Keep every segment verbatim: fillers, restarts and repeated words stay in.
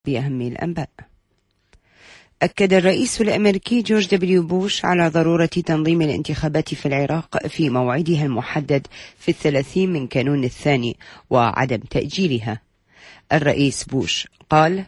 بأهم الأنباء. أكد الرئيس الأمريكي جورج دبليو بوش على ضرورة تنظيم الانتخابات في العراق في موعدها المحدد في الثلاثين من كانون الثاني وعدم تأجيلها. الرئيس بوش قال: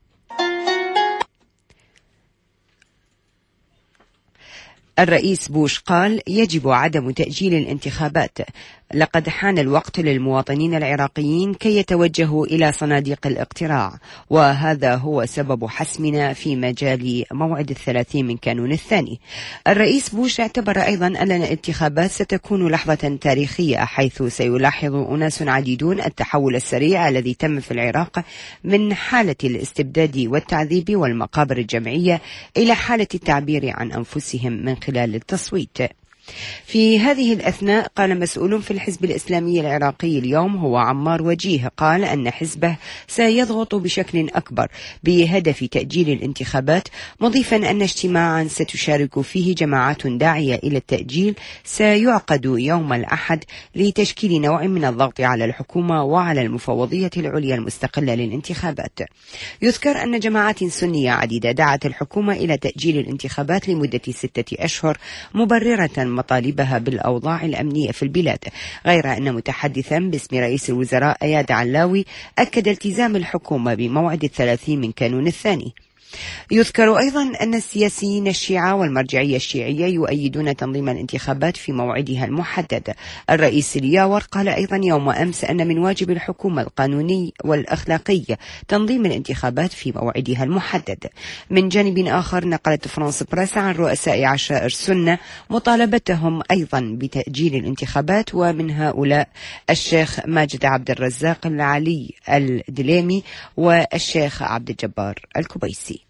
الرئيس بوش قال يجب عدم تأجيل الانتخابات. لقد حان الوقت للمواطنين العراقيين كي يتوجهوا إلى صناديق الاقتراع، وهذا هو سبب حسمنا في مجال موعد الثلاثين من كانون الثاني. الرئيس بوش اعتبر أيضا أن الانتخابات ستكون لحظة تاريخية، حيث سيلاحظ أناس عديدون التحول السريع الذي تم في العراق من حالة الاستبداد والتعذيب والمقابر الجمعية إلى حالة التعبير عن أنفسهم من خلال التصويت. في هذه الأثناء قال مسؤول في الحزب الإسلامي العراقي اليوم هو عمار وجيه، قال أن حزبه سيضغط بشكل أكبر بهدف تأجيل الانتخابات، مضيفا أن اجتماعا ستشارك فيه جماعات داعية إلى التأجيل سيعقد يوم الأحد لتشكيل نوع من الضغط على الحكومة وعلى المفوضية العليا المستقلة للانتخابات. يذكر أن جماعات سنية عديدة دعت الحكومة إلى تأجيل الانتخابات لمدة ستة أشهر مبررة مطالبها بالأوضاع الأمنية في البلاد، غير أن متحدثا باسم رئيس الوزراء اياد علاوي أكد التزام الحكومة بموعد الثلاثين من كانون الثاني. يذكر أيضا أن السياسيين الشيعة والمرجعية الشيعية يؤيدون تنظيم الانتخابات في موعدها المحدد. الرئيس الياور قال أيضا يوم أمس أن من واجب الحكومة القانوني والأخلاقي تنظيم الانتخابات في موعدها المحدد. من جانب آخر نقلت فرانس بريس عن رؤساء عشائر سنة مطالبتهم أيضا بتأجيل الانتخابات، ومن هؤلاء الشيخ ماجد عبد الرزاق العلي الدليمي والشيخ عبد الجبار الكبيسي.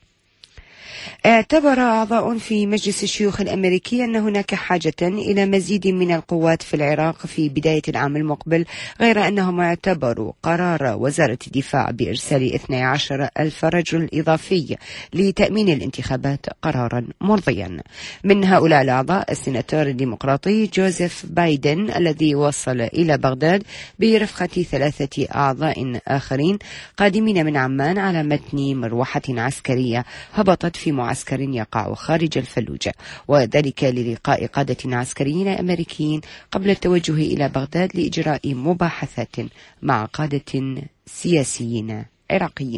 اعتبر أعضاء في مجلس الشيوخ الأمريكي أن هناك حاجة إلى مزيد من القوات في العراق في بداية العام المقبل، غير أنهم اعتبروا قرار وزارة الدفاع بإرسال اثني عشر ألف رجل إضافي لتأمين الانتخابات قرارا مرضيا. من هؤلاء الأعضاء السيناتور الديمقراطي جوزيف بايدن الذي وصل إلى بغداد برفقة ثلاثة أعضاء آخرين قادمين من عمان على متن مروحة عسكرية هبطت في معسكر يقع خارج الفلوجة، وذلك للقاء قادة عسكريين أمريكيين قبل التوجه إلى بغداد لإجراء مباحثات مع قادة سياسيين عراقيين.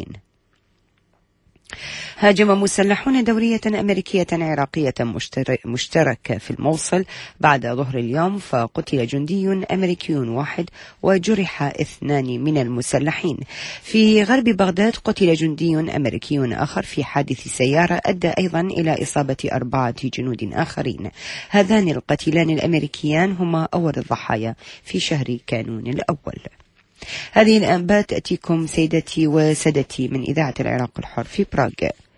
هاجم مسلحون دورية أمريكية عراقية مشتركة في الموصل بعد ظهر اليوم، فقتل جندي أمريكي واحد وجرح اثنان من المسلحين. في غرب بغداد قتل جندي أمريكي آخر في حادث سيارة أدى أيضا إلى إصابة أربعة جنود آخرين. هذان القتيلان الأمريكيان هما أول الضحايا في شهر كانون الأول. هذه الأنباء تأتيكم سيدتي وسادتي من إذاعة العراق الحر في براغ.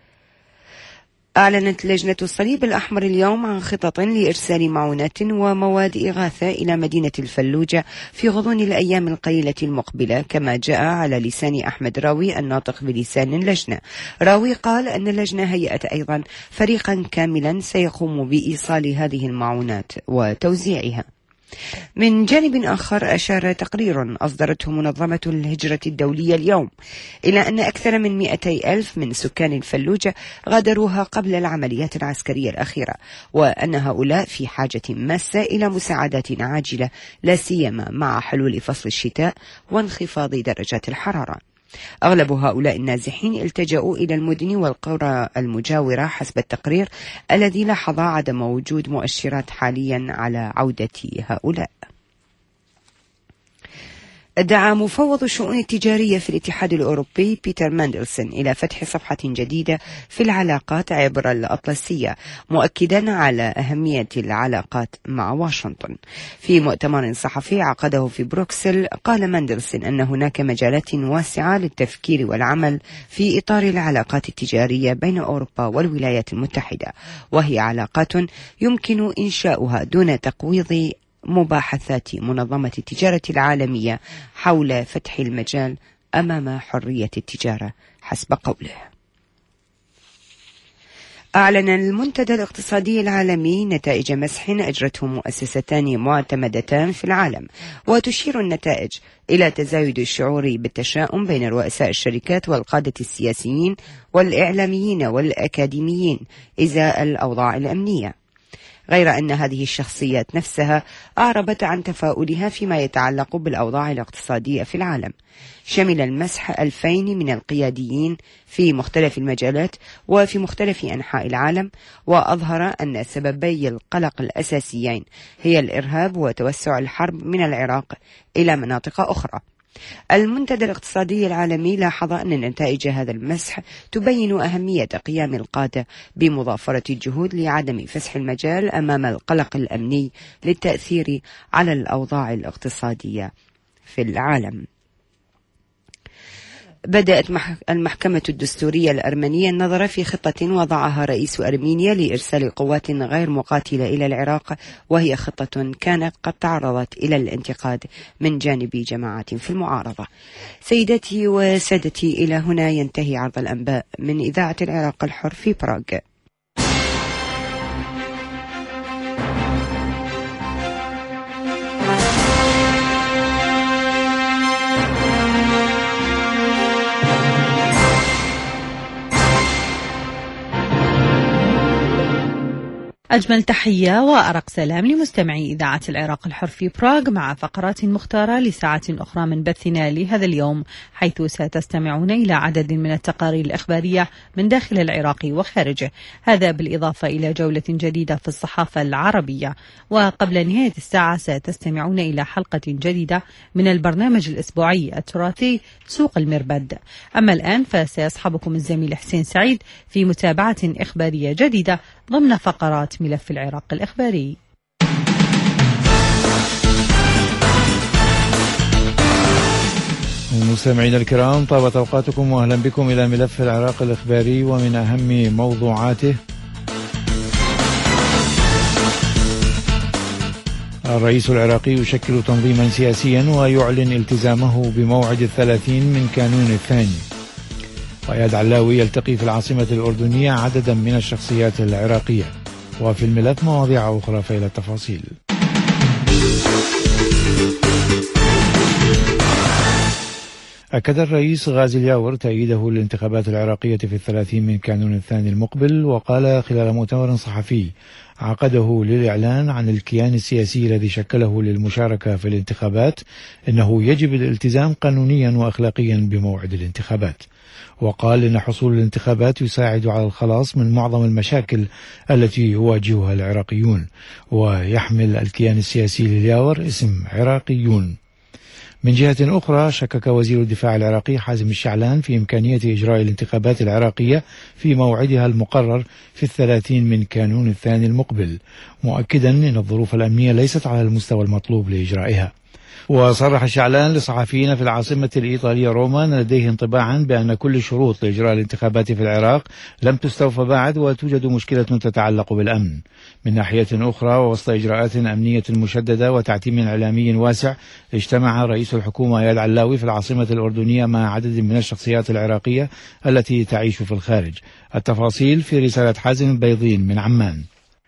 أعلنت لجنة الصليب الأحمر اليوم عن خطط لإرسال معونات ومواد إغاثة إلى مدينة الفلوجة في غضون الأيام القليلة المقبلة، كما جاء على لسان أحمد راوي الناطق بلسان اللجنة. راوي قال أن اللجنة هيأت أيضا فريقا كاملا سيقوم بإيصال هذه المعونات وتوزيعها. من جانب آخر أشار تقرير أصدرته منظمة الهجرة الدولية اليوم إلى أن أكثر من مئتي ألف من سكان الفلوجة غادروها قبل العمليات العسكرية الأخيرة، وأن هؤلاء في حاجة ماسة إلى مساعدات عاجلة، لا سيما مع حلول فصل الشتاء وانخفاض درجات الحرارة. أغلب هؤلاء النازحين التجأوا إلى المدن والقرى المجاورة حسب التقرير الذي لاحظ عدم وجود مؤشرات حاليا على عودة هؤلاء. دعا مفوض الشؤون التجارية في الاتحاد الأوروبي بيتر ماندلسون إلى فتح صفحة جديدة في العلاقات عبر الأطلسية، مؤكدا على أهمية العلاقات مع واشنطن. في مؤتمر صحفي عقده في بروكسل قال ماندلسون أن هناك مجالات واسعة للتفكير والعمل في إطار العلاقات التجارية بين أوروبا والولايات المتحدة، وهي علاقات يمكن إنشاؤها دون تقويض مباحثات منظمة التجارة العالمية حول فتح المجال أمام حرية التجارة حسب قوله. أعلن المنتدى الاقتصادي العالمي نتائج مسح أجرته مؤسستان معتمدتان في العالم، وتشير النتائج إلى تزايد الشعور بالتشاؤم بين رؤساء الشركات والقادة السياسيين والإعلاميين والأكاديميين إزاء الأوضاع الأمنية، غير أن هذه الشخصيات نفسها أعربت عن تفاؤلها فيما يتعلق بالأوضاع الاقتصادية في العالم. شمل المسح ألفين من القياديين في مختلف المجالات وفي مختلف أنحاء العالم، وأظهر أن سببي القلق الأساسيين هي الإرهاب وتوسع الحرب من العراق إلى مناطق أخرى. المنتدى الاقتصادي العالمي لاحظ أن نتائج هذا المسح تبين أهمية قيام القادة بمضافرة الجهود لعدم فسح المجال أمام القلق الأمني للتأثير على الأوضاع الاقتصادية في العالم. بدأت المحكمة الدستورية الأرمنية النظر في خطة وضعها رئيس أرمينيا لإرسال قوات غير مقاتلة إلى العراق، وهي خطة كانت قد تعرضت إلى الانتقاد من جانب جماعات في المعارضة. سيداتي وسادتي، إلى هنا ينتهي عرض الأنباء من إذاعة العراق الحر في براغ. أجمل تحية وأرق سلام لمستمعي إذاعة العراق الحر في براغ، مع فقرات مختارة لساعة أخرى من بثنا لهذا اليوم، حيث ستستمعون إلى عدد من التقارير الإخبارية من داخل العراق وخارجه، هذا بالإضافة إلى جولة جديدة في الصحافة العربية. وقبل نهاية الساعة ستستمعون إلى حلقة جديدة من البرنامج الأسبوعي التراثي سوق المربد. أما الآن فسيصحبكم الزميل حسين سعيد في متابعة إخبارية جديدة ضمن فقرات ملف العراق الإخباري. مستمعينا الكرام، طابت أوقاتكم وأهلا بكم إلى ملف العراق الإخباري. ومن أهم موضوعاته: الرئيس العراقي يشكل تنظيما سياسيا ويعلن التزامه بموعد الثلاثين من كانون الثاني. وإياد علاوي يلتقي في العاصمة الأردنية عددا من الشخصيات العراقية. وفي الملف مواضيع أخرى، فإلى التفاصيل. أكد الرئيس غازي الياور تأييده للانتخابات العراقية في الثلاثين من كانون الثاني المقبل، وقال خلال مؤتمر صحفي عقده للإعلان عن الكيان السياسي الذي شكله للمشاركة في الانتخابات إنه يجب الالتزام قانونيا وأخلاقيا بموعد الانتخابات. وقال إن حصول الانتخابات يساعد على الخلاص من معظم المشاكل التي يواجهها العراقيون. ويحمل الكيان السياسي للياور اسم عراقيون. من جهة أخرى، شكك وزير الدفاع العراقي حازم الشعلان في إمكانية إجراء الانتخابات العراقية في موعدها المقرر في الثلاثين من كانون الثاني المقبل، مؤكدا أن الظروف الأمنية ليست على المستوى المطلوب لإجرائها. وصرح الشعلان لصحفيين في العاصمة الإيطالية روما أن لديه انطباعا بأن كل الشروط لإجراء الانتخابات في العراق لم تستوفى بعد، وتوجد مشكلة تتعلق بالأمن. من ناحية أخرى، ووسط إجراءات أمنية مشددة وتعتيم إعلامي واسع، اجتمع رئيس الحكومة إياد علاوي في العاصمة الأردنية مع عدد من الشخصيات العراقية التي تعيش في الخارج. التفاصيل في رسالة حازم البيضين من عمان.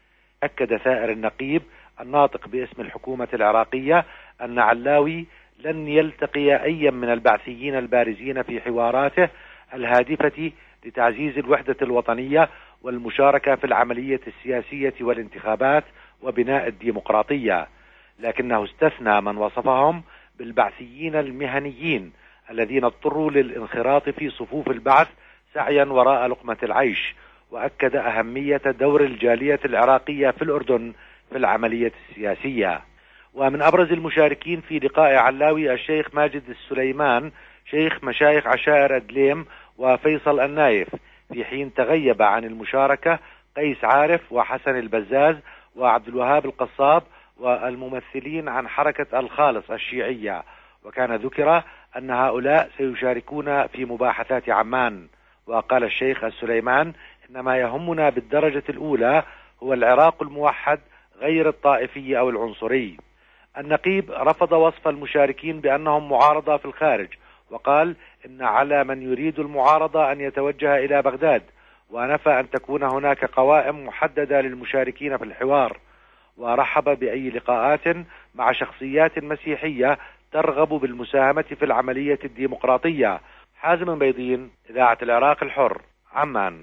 أكد ثائر النقيب الناطق باسم الحكومة العراقية أن علاوي لن يلتقي أي من البعثيين البارزين في حواراته الهادفة لتعزيز الوحدة الوطنية والمشاركة في العملية السياسية والانتخابات وبناء الديمقراطية، لكنه استثنى من وصفهم بالبعثيين المهنيين الذين اضطروا للانخراط في صفوف البعث سعيا وراء لقمة العيش، وأكد أهمية دور الجالية العراقية في الأردن في العملية السياسية. ومن أبرز المشاركين في لقاء علاوي الشيخ ماجد السليمان شيخ مشايخ عشائر أدليم وفيصل النايف، في حين تغيب عن المشاركة قيس عارف وحسن البزاز وعبد الوهاب القصاب والممثلين عن حركة الخالص الشيعية. وكان ذكر أن هؤلاء سيشاركون في مباحثات عمان. وقال الشيخ السليمان إن ما يهمنا بالدرجة الأولى هو العراق الموحد غير الطائفي أو العنصري. النقيب رفض وصف المشاركين بأنهم معارضة في الخارج، وقال إن على من يريد المعارضة أن يتوجه إلى بغداد، ونفى أن تكون هناك قوائم محددة للمشاركين في الحوار، ورحب بأي لقاءات مع شخصيات مسيحية ترغب بالمساهمة في العملية الديمقراطية. حازم بيضين، إذاعة العراق الحر، عمان.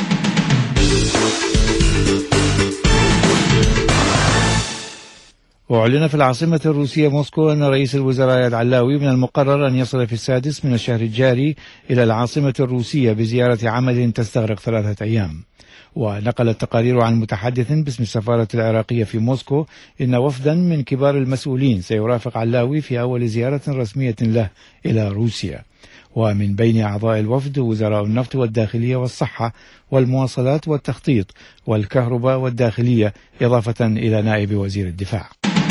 وأعلن في العاصمة الروسية موسكو أن رئيس الوزراء العلاوي من المقرر أن يصل في السادس من الشهر الجاري إلى العاصمة الروسية بزيارة عمل تستغرق ثلاثة أيام. ونقلت تقارير عن متحدث باسم السفارة العراقية في موسكو إن وفدا من كبار المسؤولين سيرافق علاوي في أول زيارة رسمية له إلى روسيا، ومن بين أعضاء الوفد وزراء النفط والداخلية والصحة والمواصلات والتخطيط والكهرباء والداخلية، إضافة إلى نائب وزير الدفاع.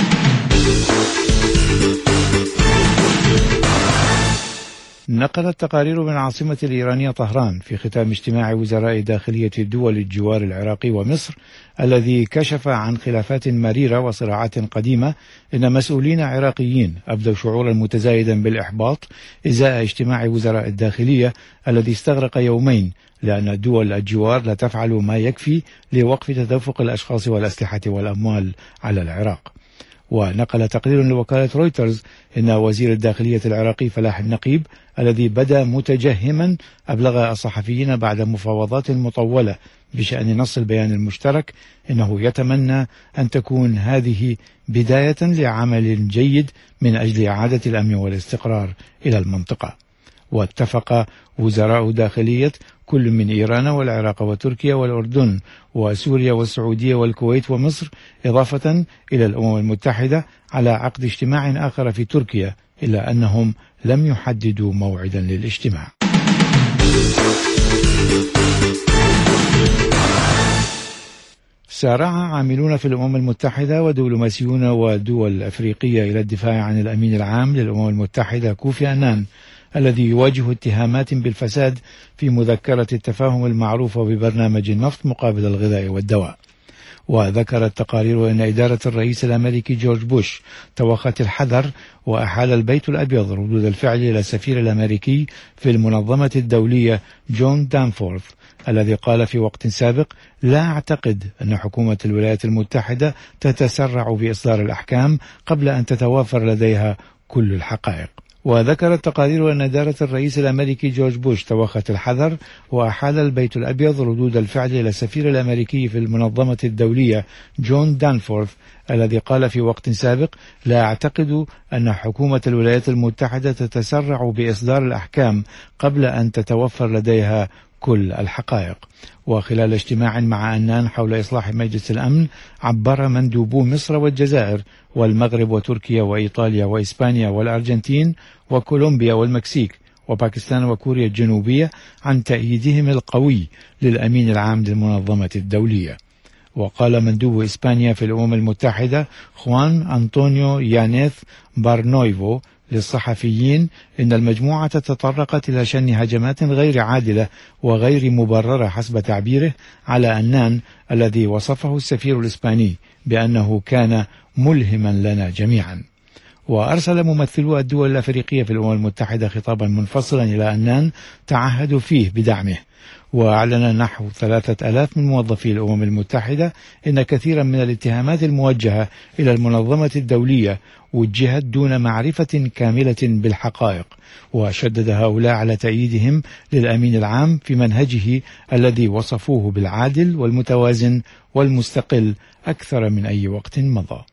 نقلت تقارير من العاصمة الإيرانية طهران في ختام اجتماع وزراء داخلية دول الجوار العراقي ومصر الذي كشف عن خلافات مريرة وصراعات قديمة إن مسؤولين عراقيين أبدوا شعورا متزايدا بالإحباط إزاء اجتماع وزراء الداخلية الذي استغرق يومين، لأن دول الجوار لا تفعل ما يكفي لوقف تدفق الأشخاص والأسلحة والأموال على العراق. ونقل تقرير لوكالة رويترز إن وزير الداخلية العراقي فلاح النقيب الذي بدا متجهما أبلغ الصحفيين بعد مفاوضات مطولة بشأن نص البيان المشترك إنه يتمنى أن تكون هذه بداية لعمل جيد من أجل إعادة الأمن والاستقرار إلى المنطقة. واتفق وزراء داخلية كل من إيران والعراق وتركيا والأردن وسوريا والسعودية والكويت ومصر، إضافة إلى الأمم المتحدة، على عقد اجتماع آخر في تركيا، إلا أنهم لم يحددوا موعدا للاجتماع. سارع عاملون في الأمم المتحدة ودبلوماسيون ودول أفريقية إلى الدفاع عن الأمين العام للأمم المتحدة كوفي عنان الذي يواجه اتهامات بالفساد في مذكرة التفاهم المعروفة ببرنامج النفط مقابل الغذاء والدواء. وذكرت تقارير أن إدارة الرئيس الأمريكي جورج بوش توخت الحذر وأحال البيت الأبيض ردود الفعل إلى السفير الأمريكي في المنظمة الدولية جون دانفورث الذي قال في وقت سابق: لا أعتقد أن حكومة الولايات المتحدة تتسرع بإصدار الأحكام قبل أن تتوافر لديها كل الحقائق. وذكرت تقارير أن إدارة الرئيس الأمريكي جورج بوش توخت الحذر وأحال البيت الأبيض ردود الفعل إلى السفير الأمريكي في المنظمة الدولية جون دانفورث الذي قال في وقت سابق: لا أعتقد أن حكومة الولايات المتحدة تتسرع بإصدار الأحكام قبل أن تتوفر لديها كل الحقائق. وخلال اجتماع مع عنان حول إصلاح مجلس الأمن، عبر مندوبو مصر والجزائر والمغرب وتركيا وإيطاليا وإسبانيا والأرجنتين وكولومبيا والمكسيك وباكستان وكوريا الجنوبية عن تأييدهم القوي للأمين العام للمنظمة الدولية. وقال مندوب إسبانيا في الأمم المتحدة خوان أنطونيو يانيث بارنويفو للصحفيين إن المجموعة تطرقت إلى شن هجمات غير عادلة وغير مبررة حسب تعبيره على عنان الذي وصفه السفير الإسباني بأنه كان ملهما لنا جميعا. وأرسل ممثلو الدول الأفريقية في الأمم المتحدة خطابا منفصلا إلى عنان تعهدوا فيه بدعمه. وأعلن نحو ثلاثة ألاف من موظفي الأمم المتحدة إن كثيرا من الاتهامات الموجهة إلى المنظمة الدولية وجهت دون معرفة كاملة بالحقائق. وشدد هؤلاء على تأييدهم للأمين العام في منهجه الذي وصفوه بالعادل والمتوازن والمستقل أكثر من أي وقت مضى.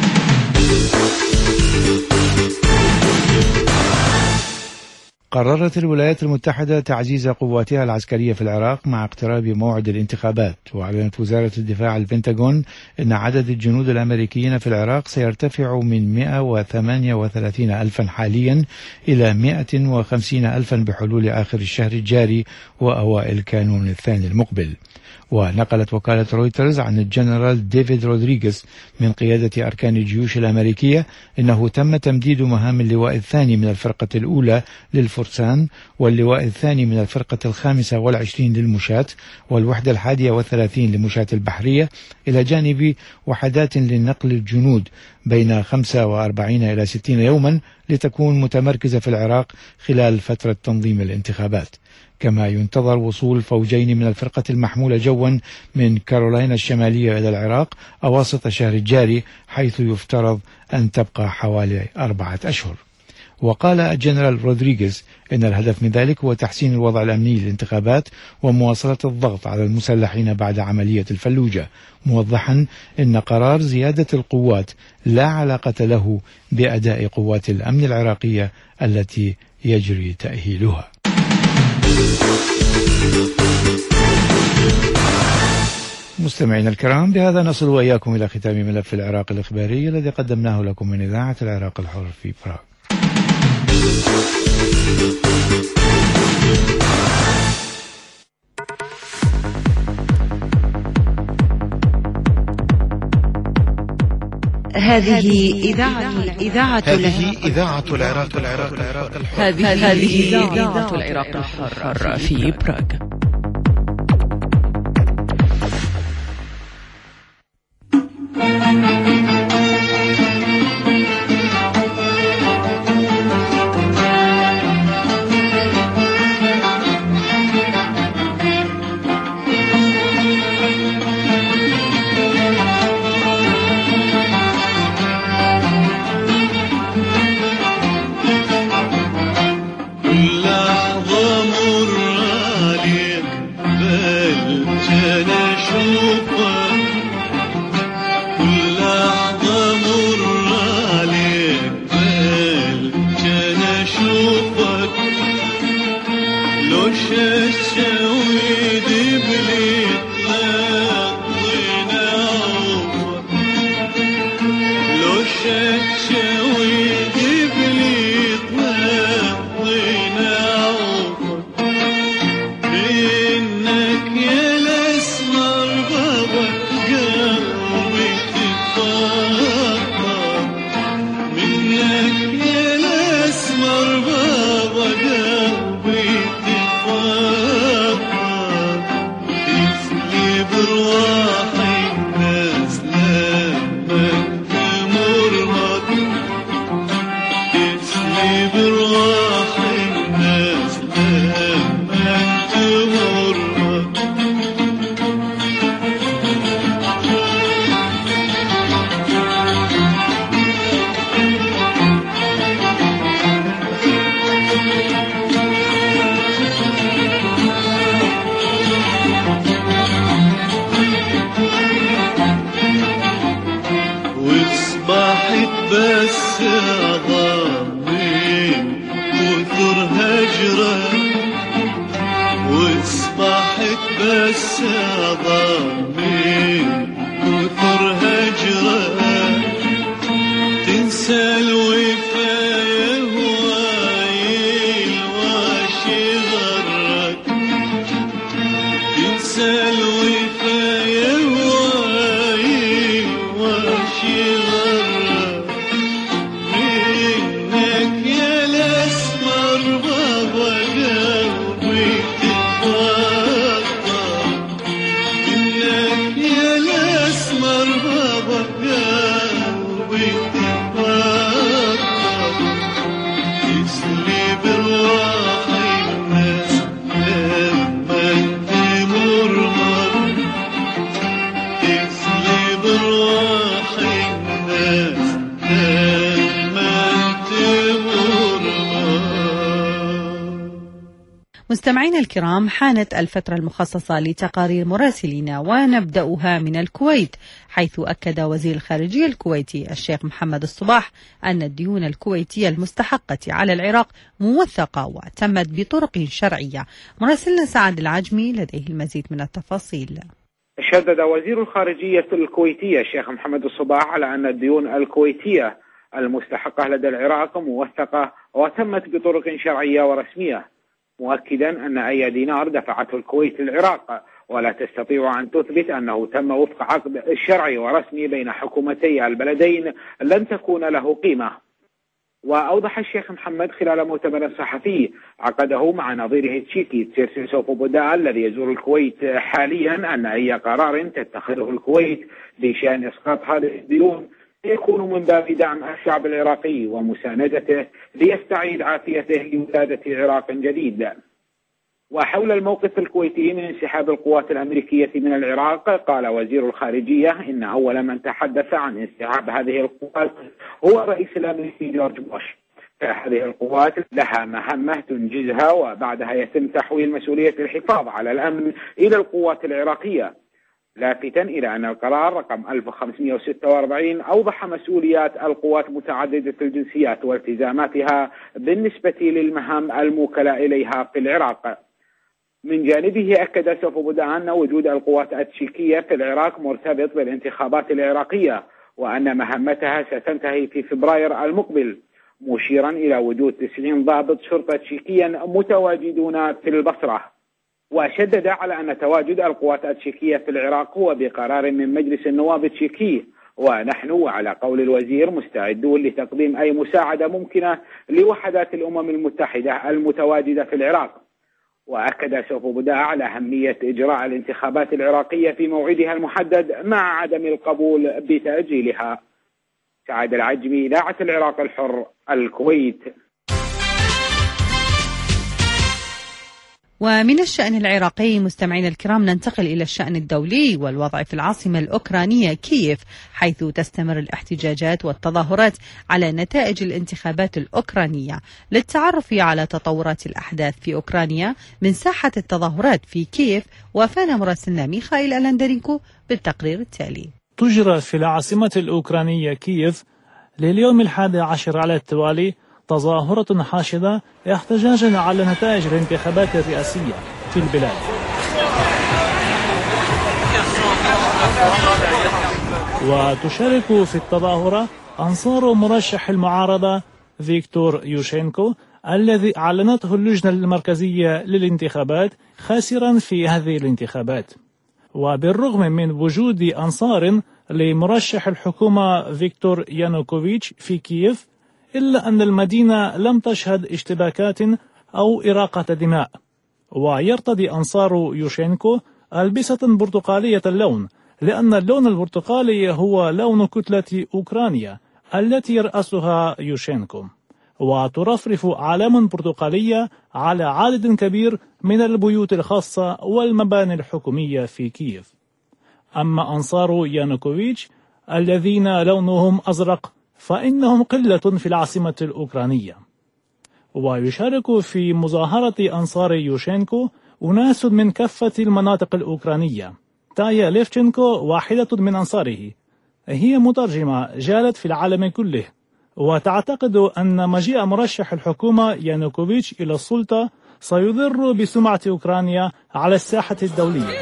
قررت الولايات المتحدة تعزيز قواتها العسكرية في العراق مع اقتراب موعد الانتخابات. وأعلنت وزارة الدفاع البنتاغون أن عدد الجنود الأمريكيين في العراق سيرتفع من مئة وثمانية وثلاثين ألفا حاليا إلى مئة وخمسين ألفا بحلول آخر الشهر الجاري وأوائل كانون الثاني المقبل. ونقلت وكالة رويترز عن الجنرال ديفيد رودريغيز من قيادة أركان الجيوش الأمريكية إنه تم تمديد مهام اللواء الثاني من الفرقة الأولى للفرسان واللواء الثاني من الفرقة الخامسة والعشرين للمشاة والوحدة الحادية والثلاثين لمشاة البحرية إلى جانب وحدات للنقل الجنود بين خمسة وأربعين إلى ستين يوما لتكون متمركزة في العراق خلال فترة تنظيم الانتخابات. كما ينتظر وصول فوجين من الفرقة المحمولة جوا من كارولاينا الشمالية إلى العراق أواسط الشهر الجاري، حيث يفترض أن تبقى حوالي أربعة أشهر. وقال الجنرال رودريغيز إن الهدف من ذلك هو تحسين الوضع الأمني للانتخابات ومواصلة الضغط على المسلحين بعد عملية الفلوجة، موضحا إن قرار زيادة القوات لا علاقة له بأداء قوات الأمن العراقية التي يجري تأهيلها. مستمعينا الكرام، بهذا نصل وإياكم إلى ختام ملف العراق الإخباري الذي قدمناه لكم من إذاعة العراق الحر في براغ. هذه إذاعة إذاعة هذه إذاعة العراق العراق العراق الحر. هذه إذاعة العراق الحر في براغ. مستمعينا الكرام، حانت الفترة المخصصة لتقارير مراسلينا ونبدأها من الكويت، حيث أكد وزير الخارجية الكويتي الشيخ محمد الصباح أن الديون الكويتية المستحقة على العراق موثقة وتمت بطرق شرعية. مراسلنا سعد العجمي لديه المزيد من التفاصيل. شدد وزير الخارجية الكويتية الشيخ محمد الصباح على أن الديون الكويتية المستحقة لدى العراق موثقة وتمت بطرق شرعية ورسمية، مؤكدا أن أي دينار دفعته الكويت للعراق ولا تستطيع أن تثبت أنه تم وفق عقد شرعي ورسمي بين حكومتي البلدين لن تكون له قيمة. وأوضح الشيخ محمد خلال مؤتمر صحفي عقده مع نظيره التشيكي تسيرسي سوفوبودا الذي يزور الكويت حاليا أن أي قرار تتخذه الكويت بشأن إسقاط هذه الديون يكون من باب دعم الشعب العراقي ومساندته ليستعيد عافيته لولادة عراق جديد. وحول الموقف الكويتي من انسحاب القوات الأمريكية من العراق، قال وزير الخارجية إن أول من تحدث عن انسحاب هذه القوات هو الرئيس الأمريكي جورج بوش. فهذه القوات لها مهمة تنجزها وبعدها يتم تحويل مسؤولية الحفاظ على الأمن إلى القوات العراقية، لافتا إلى أن القرار رقم ألف وخمسمئة وستة وأربعين أوضح مسؤوليات القوات متعددة الجنسيات والتزاماتها بالنسبة للمهام الموكلة إليها في العراق. من جانبه أكد سوف بودا أن وجود القوات التشيكية في العراق مرتبط بالانتخابات العراقية، وأن مهمتها ستنتهي في فبراير المقبل، مشيرا إلى وجود تسعين ضابط شرطة تشيكيا متواجدون في البصرة. وشدد على أن تواجد القوات التشيكية في العراق هو بقرار من مجلس النواب التشيكي، ونحن على قول الوزير مستعدون لتقديم أي مساعدة ممكنة لوحدات الأمم المتحدة المتواجدة في العراق. وأكد سوف بودا على أهمية إجراء الانتخابات العراقية في موعدها المحدد مع عدم القبول بتأجيلها. سعد العجمي، إذاعة العراق الحر، الكويت. ومن الشأن العراقي مستمعينا الكرام ننتقل إلى الشأن الدولي والوضع في العاصمة الأوكرانية كييف، حيث تستمر الاحتجاجات والتظاهرات على نتائج الانتخابات الأوكرانية. للتعرف على تطورات الأحداث في أوكرانيا من ساحة التظاهرات في كييف، وافانا مراسلنا ميخائيل ألندرينكو بالتقرير التالي. تجرى في العاصمة الأوكرانية كييف لليوم الحادي عشر على التوالي تظاهرة حاشدة احتجاجا على نتائج الانتخابات الرئاسية في البلاد. وتشارك في التظاهرة أنصار مرشح المعارضة فيكتور يوشينكو الذي أعلنته اللجنة المركزية للانتخابات خاسرا في هذه الانتخابات. وبالرغم من وجود أنصار لمرشح الحكومة فيكتور يانوكوفيتش في كييف، إلا أن المدينة لم تشهد اشتباكات أو إراقة دماء. ويرتدي أنصار يوشينكو ألبسة برتقالية اللون، لأن اللون البرتقالي هو لون كتلة أوكرانيا التي يرأسها يوشينكو، وترفرف أعلام برتقالية على عدد كبير من البيوت الخاصة والمباني الحكومية في كييف. أما أنصار يانوكوفيتش الذين لونهم أزرق فإنهم قلة في العاصمة الأوكرانية. ويشارك في مظاهرة أنصار يوشينكو أناس من كافة المناطق الأوكرانية. تايا ليفشينكو واحدة من أنصاره، هي مترجمة جالت في العالم كله، وتعتقد أن مجيء مرشح الحكومة يانوكوفيتش إلى السلطة سيضر بسمعة أوكرانيا على الساحة الدولية.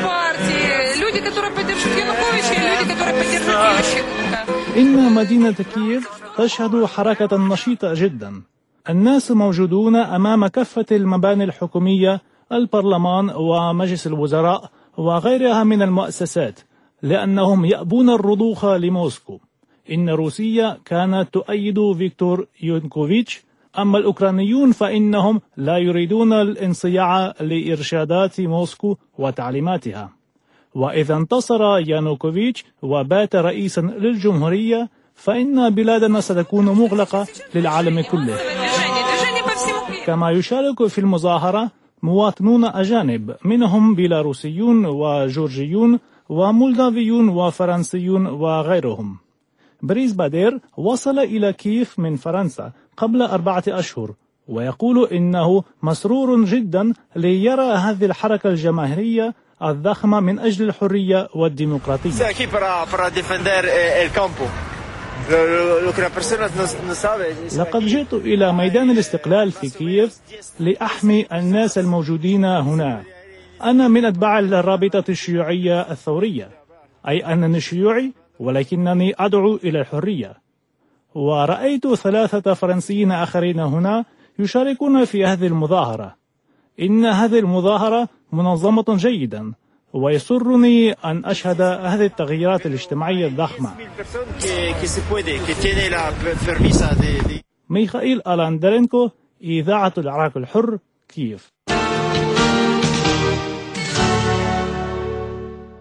إن مدينة كييف تشهد حركة نشيطة جدا. الناس موجودون أمام كافة المباني الحكومية، البرلمان ومجلس الوزراء وغيرها من المؤسسات، لأنهم يأبون الرضوخ لموسكو. إن روسيا كانت تؤيد فيكتور يانوكوفيتش، أما الأوكرانيون فإنهم لا يريدون الانصياع لإرشادات موسكو وتعليماتها. وإذا انتصر يانوكوفيتش وبات رئيسا للجمهورية فإن بلادنا ستكون مغلقة للعالم كله. كما يشارك في المظاهرة مواطنون أجانب، منهم بيلاروسيون وجورجيون ومولدافيون وفرنسيون وغيرهم. بريز بادير وصل إلى كييف من فرنسا قبل أربعة أشهر، ويقول إنه مسرور جدا ليرى هذه الحركة الجماهيرية الضخمة من أجل الحرية والديمقراطية. لقد جئت إلى ميدان الاستقلال في كييف لأحمي الناس الموجودين هنا. أنا من أتباع الرابطة الشيوعية الثورية، أي أنني شيوعي ولكنني أدعو إلى الحرية. ورأيت ثلاثة فرنسيين آخرين هنا يشاركون في هذه المظاهرة. إن هذه المظاهرة منظمة جيدا، ويسرني أن أشهد هذه التغييرات الاجتماعية الضخمة. ميخائيل ألاندرينكو، إذاعة العراق الحر، كييف.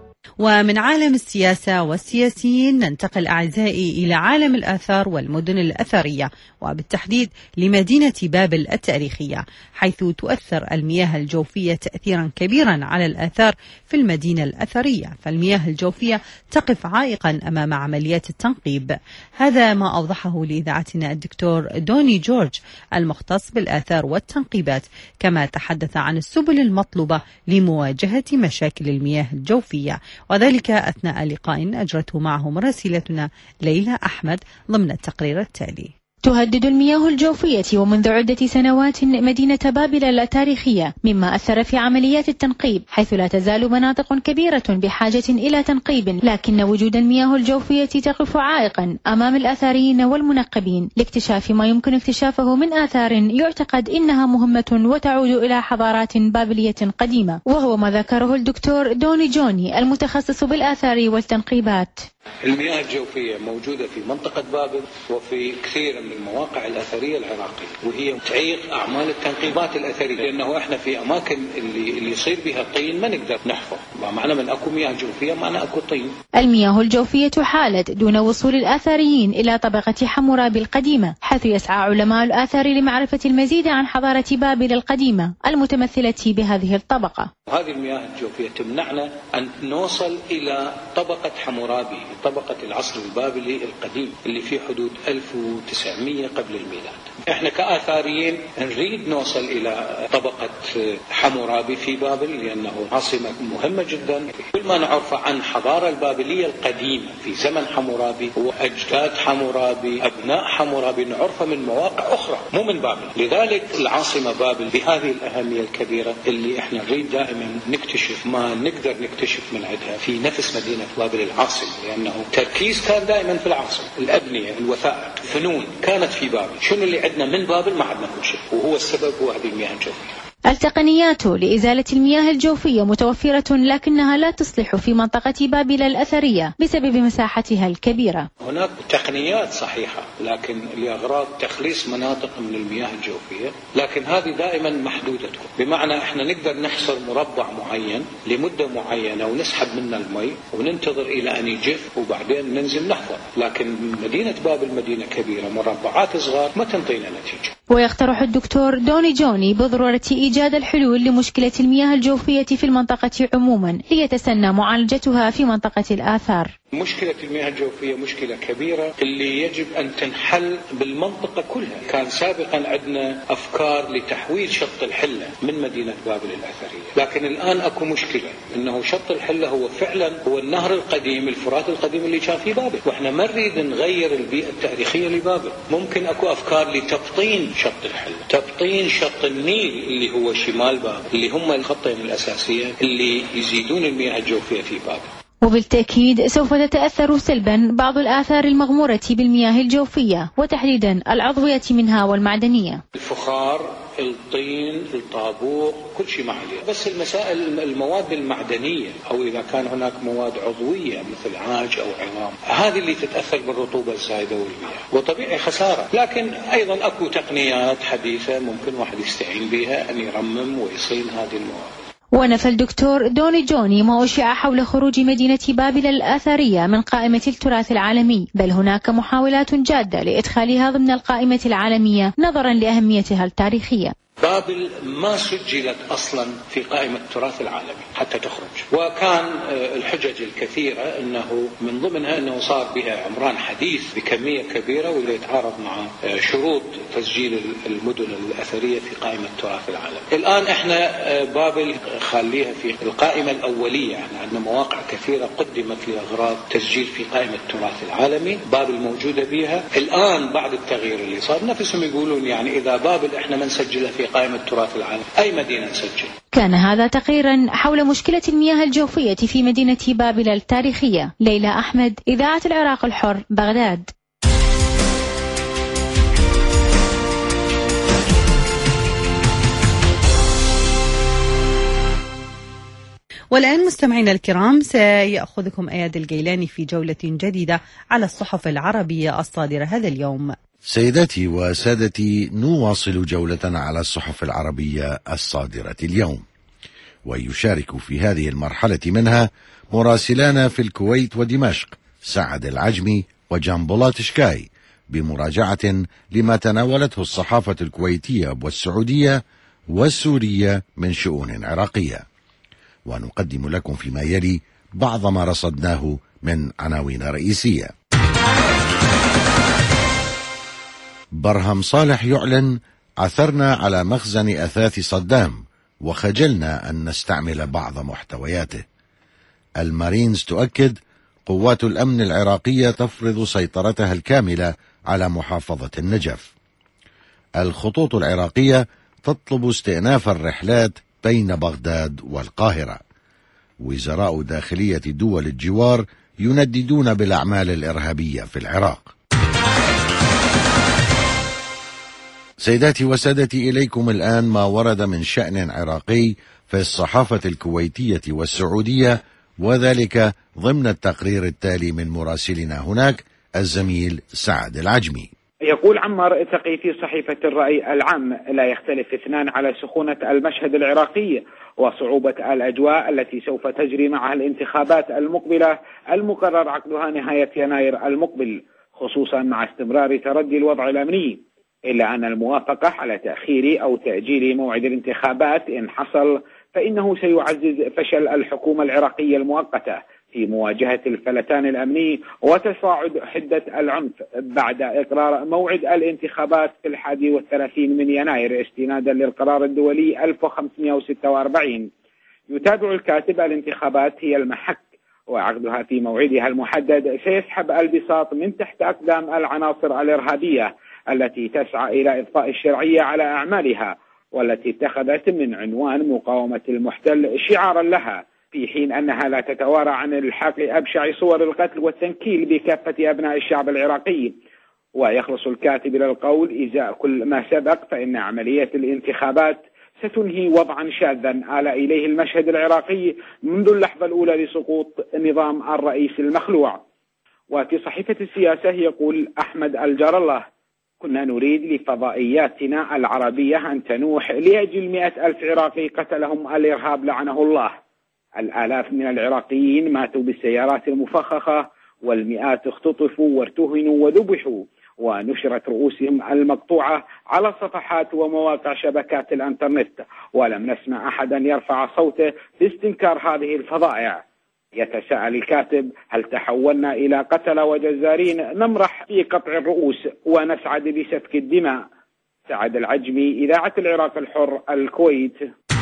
ومن عالم السياسة والسياسيين ننتقل أعزائي إلى عالم الآثار والمدن الأثرية، وبالتحديد لمدينة بابل التاريخية، حيث تؤثر المياه الجوفية تأثيرا كبيرا على الآثار في المدينة الأثرية، فالمياه الجوفية تقف عائقا أمام عمليات التنقيب. هذا ما أوضحه لإذاعتنا الدكتور دوني جورج المختص بالآثار والتنقيبات، كما تحدث عن السبل المطلوبة لمواجهة مشاكل المياه الجوفية، وذلك أثناء لقاء أجرته معه مراسلتنا ليلى أحمد ضمن التقرير التالي. تهدد المياه الجوفية ومنذ عدة سنوات مدينة بابل التاريخية، مما أثر في عمليات التنقيب، حيث لا تزال مناطق كبيرة بحاجة إلى تنقيب، لكن وجود المياه الجوفية تقف عائقا أمام الآثاريين والمنقبين لاكتشاف ما يمكن اكتشافه من آثار يعتقد إنها مهمة وتعود إلى حضارات بابلية قديمة، وهو ما ذكره الدكتور دوني جوني المتخصص بالآثار والتنقيبات. المياه الجوفية موجودة في منطقة بابل وفي كثير من المواقع الأثرية العراقية، وهي تعيق أعمال التنقيبات الأثرية، لأنه إحنا في أماكن اللي اللي يصير بها طين ما نقدر نحفظ، معنى من أكو مياه جوفية معنى أكو طين. المياه الجوفية حالت دون وصول الآثاريين إلى طبقة حمورابي القديمة، حيث يسعى علماء الآثار لمعرفة المزيد عن حضارة بابل القديمة المتمثلة بهذه الطبقة. هذه المياه الجوفية تمنعنا أن نوصل إلى طبقة حمورابي، طبقة العصر البابلي القديم اللي في حدود ألف وتسعمئة قبل الميلاد. احنا كآثاريين نريد نوصل إلى طبقة حمورابي في بابل، لأنه عاصمة مهمة جدا. كل ما نعرف عن حضارة البابلية القديمة في زمن حمورابي وأجداد حمورابي أبناء حمورابي نعرفها من مواقع أخرى مو من بابل، لذلك العاصمة بابل بهذه الأهمية الكبيرة اللي احنا نريد دائما نكتشف ما نقدر نكتشف من عندها في نفس مدينة بابل العاصمة، لأنه تركيز كان دائما في العاصمة. الأبنية، الوثائق، فنون كانت في بابل. شنو اللي عندنا من بابل؟ ما عندنا كل شيء، وهو السبب هو هذه المياه الجوفية. التقنيات لإزالة المياه الجوفية متوفرة، لكنها لا تصلح في منطقة بابل الأثرية بسبب مساحتها الكبيرة. هناك تقنيات صحيحة لكن لأغراض تخليص مناطق من المياه الجوفية، لكن هذه دائما محدودة، بمعنى احنا نقدر نحصر مربع معين لمدة معينة ونسحب منه المي وننتظر إلى أن يجف وبعدين ننزل نحفظ، لكن مدينة بابل مدينة كبيرة، مربعات صغار ما تنطينا نتيجة. ويقترح الدكتور دوني جوني بضرورة إيجاد الحلول لمشكلة المياه الجوفية في المنطقة عموما ليتسنى معالجتها في منطقة الآثار. مشكلة المياه الجوفية مشكلة كبيرة اللي يجب أن تنحل بالمنطقة كلها. كان سابقا عندنا أفكار لتحويل شط الحلة من مدينة بابل الأثرية، لكن الآن أكو مشكلة أنه شط الحلة هو فعلا هو النهر القديم الفرات القديم اللي كان في بابل، وإحنا ما نريد نغير البيئة التاريخية لبابل. ممكن أكو أفكار لتبطين شط الحلة، تبطين شط النيل اللي هو شمال بابل، اللي هم الخطين الأساسية اللي يزيدون المياه الجوفية في بابل. وبالتأكيد سوف تتأثر سلبا بعض الآثار المغمورة بالمياه الجوفية، وتحديدا العضوية منها والمعدنية. الفخار، الطين، الطابوق، كل شيء ما عليه، بس المسائل المواد المعدنية أو إذا كان هناك مواد عضوية مثل عاج أو عظام، هذه اللي تتأثر بالرطوبة الزايدة والمياه، وطبيعي خسارة. لكن أيضا أكو تقنيات حديثة ممكن واحد يستعين بها أن يرمم ويصين هذه المواد. ونفى الدكتور دوني جوني ما أشيع حول خروج مدينة بابل الأثرية من قائمة التراث العالمي، بل هناك محاولات جادة لإدخالها ضمن القائمة العالمية نظرا لأهميتها التاريخية. بابل ما سجلت أصلا في قائمة التراث العالمي حتى تخرج، وكان الحجج الكثيرة أنه من ضمنها أنه صار بها عمران حديث بكمية كبيرة واللي يتعارض مع شروط تسجيل المدن الأثرية في قائمة التراث العالمي. الآن احنا بابل خليها في القائمة الأولية، يعني عندنا مواقع كثيرة قدمت لأغراض تسجيل في قائمة التراث العالمي، بابل موجودة بها. الآن بعد التغيير اللي صار نفسهم يقولون يعني إذا بابل احنا ما نسجلها في قائمة التراث العالمي أي مدينة نسجل. كان هذا تقريرا حول مشكلة المياه الجوفية في مدينة بابل التاريخية. ليلى أحمد، إذاعة العراق الحر، بغداد. والآن مستمعينا الكرام سيأخذكم أياد الجيلاني في جولة جديدة على الصحف العربية الصادرة هذا اليوم. سيداتي وسادتي، نواصل جولة على الصحف العربية الصادرة اليوم. ويشارك في هذه المرحلة منها مراسلان في الكويت ودمشق سعد العجمي وجنبولات شكاي بمراجعة لما تناولته الصحافة الكويتية والسعودية والسورية من شؤون عراقية. ونقدم لكم فيما يلي بعض ما رصدناه من عناوين رئيسية. برهم صالح يعلن: عثرنا على مخزن أثاث صدام وخجلنا أن نستعمل بعض محتوياته. المارينز تؤكد: قوات الأمن العراقية تفرض سيطرتها الكاملة على محافظة النجف. الخطوط العراقية تطلب استئناف الرحلات بين بغداد والقاهرة. وزراء داخلية دول الجوار ينددون بالأعمال الإرهابية في العراق. سيداتي وسادتي، إليكم الآن ما ورد من شأن عراقي في الصحافة الكويتية والسعودية، وذلك ضمن التقرير التالي من مراسلنا هناك الزميل سعد العجمي. يقول عمار تقي في صحيفة الرأي العام: لا يختلف اثنان على سخونة المشهد العراقي وصعوبة الأجواء التي سوف تجري معها الانتخابات المقبلة المقرر عقدها نهاية يناير المقبل، خصوصا مع استمرار تردي الوضع الأمني، إلا أن الموافقة على تأخير أو تأجيل موعد الانتخابات إن حصل فإنه سيعزز فشل الحكومة العراقية المؤقتة في مواجهة الفلتان الأمني وتصاعد حدة العنف بعد إقرار موعد الانتخابات في الحادي والثلاثين من يناير استنادا للقرار الدولي ألف وخمسمائة وستة وأربعين. يتابع الكاتب: الانتخابات هي المحك، وعقدها في موعدها المحدد سيسحب البساط من تحت أقدام العناصر الإرهابية التي تسعى إلى إضفاء الشرعية على أعمالها، والتي اتخذت من عنوان مقاومة المحتل شعارا لها، في حين أنها لا تتوارى عن الحاق أبشع صور القتل والتنكيل بكافة أبناء الشعب العراقي. ويخلص الكاتب إلى القول: إزاء كل ما سبق فإن عملية الانتخابات ستنهي وضعا شاذا آل إليه المشهد العراقي منذ اللحظة الأولى لسقوط نظام الرئيس المخلوع. وفي صحيفة السياسة يقول أحمد الجار الله: كنا نريد لفضائياتنا العربية أن تنوح لأجل مئة ألف عراقي قتلهم الإرهاب لعنه الله. الآلاف من العراقيين ماتوا بالسيارات المفخخة، والمئات اختطفوا وارتهنوا وذبحوا، ونشرت رؤوسهم المقطوعة على صفحات ومواقع شبكات الانترنت، ولم نسمع أحدا يرفع صوته باستنكار هذه الفظائع. يتساءل الكاتب: هل تحولنا إلى قتلة وجزارين نمرح في قطع الرؤوس ونسعد بسفك الدماء؟ سعد العجمي، إذاعة العراق الحر، الكويت.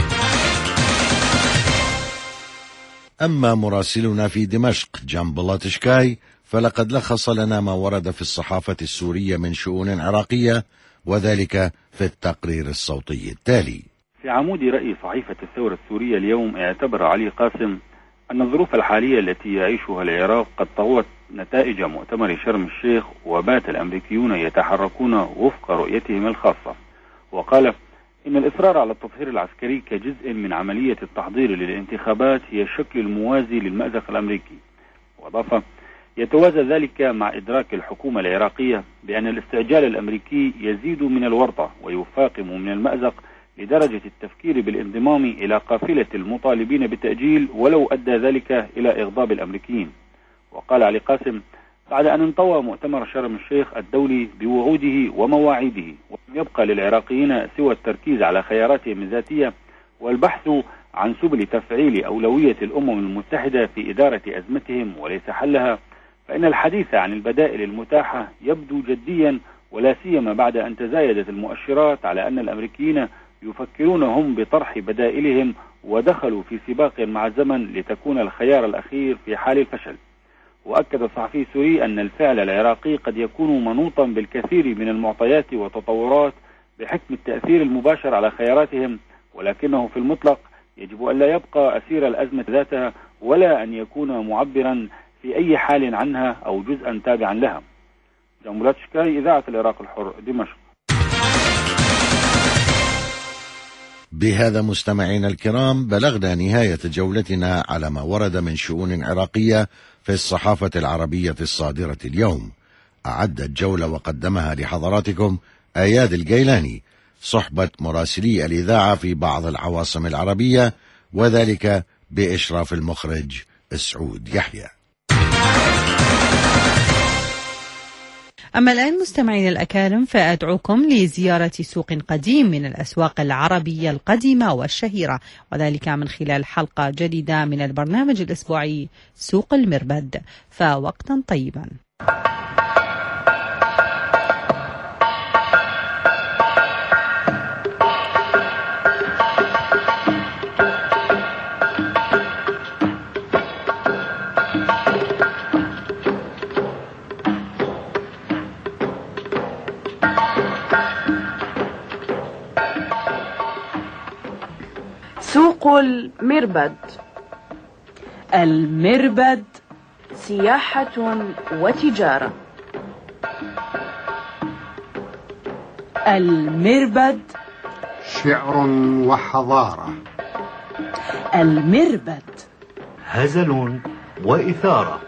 أما مراسلنا في دمشق جنبولات شكاي فلقد لخص لنا ما ورد في الصحافة السورية من شؤون عراقية، وذلك في التقرير الصوتي التالي. في عمود رأي صحيفة الثورة السورية اليوم، اعتبر علي قاسم أن الظروف الحالية التي يعيشها العراق قد طوت نتائج مؤتمر شرم الشيخ، وبات الأمريكيون يتحركون وفق رؤيتهم الخاصة. وقال إن الإصرار على التطهير العسكري كجزء من عملية التحضير للانتخابات هي الشكل الموازي للمأزق الأمريكي. وأضاف: يتوازى ذلك مع إدراك الحكومة العراقية بأن الاستعجال الأمريكي يزيد من الورطة ويفاقم من المأزق لدرجة التفكير بالانضمام إلى قافلة المطالبين بالتأجيل ولو أدى ذلك إلى إغضاب الأمريكيين. وقال علي قاسم: بعد أن انطوى مؤتمر شرم الشيخ الدولي بوعوده ومواعيده، ولم يبقى للعراقيين سوى التركيز على خياراتهم الذاتية والبحث عن سبل تفعيل أولوية الأمم المتحدة في إدارة أزمتهم وليس حلها، فإن الحديث عن البدائل المتاحة يبدو جديا، ولا سيما بعد أن تزايدت المؤشرات على أن الأمريكيين يفكرون هم بطرح بدائلهم ودخلوا في سباق مع الزمن لتكون الخيار الأخير في حال الفشل. وأكد الصحفي السوري أن الفعل العراقي قد يكون منوطا بالكثير من المعطيات والتطورات بحكم التأثير المباشر على خياراتهم، ولكنه في المطلق يجب أن لا يبقى أسير الأزمة ذاتها، ولا أن يكون معبرا في أي حال عنها أو جزءا تابعا لها. جنبولات شكاي، إذاعة العراق الحر، دمشق. بهذا مستمعينا الكرام بلغنا نهاية جولتنا على ما ورد من شؤون عراقية في الصحافة العربية الصادرة اليوم. أعد الجولة وقدمها لحضراتكم أياد الجيلاني، صحبة مراسلي الإذاعة في بعض العواصم العربية، وذلك بإشراف المخرج سعود يحيى. أما الآن مستمعين الأكارم، فأدعوكم لزيارة سوق قديم من الأسواق العربية القديمة والشهيرة، وذلك من خلال حلقة جديدة من البرنامج الأسبوعي سوق المربد. فوقتا طيبا. سوق المربد. المربد سياحة وتجارة. المربد شعر وحضارة. المربد هزل وإثارة.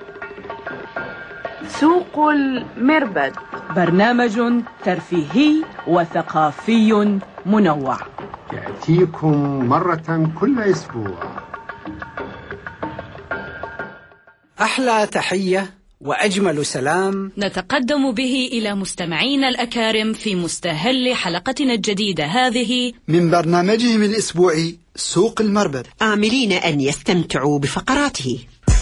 سوق المربد برنامج ترفيهي وثقافي منوع يأتيكم مرة كل أسبوع. أحلى تحية وأجمل سلام نتقدم به إلى مستمعينا الأكارم في مستهل حلقتنا الجديدة هذه من برنامجهم الأسبوعي سوق المربد، آملين أن يستمتعوا بفقراته.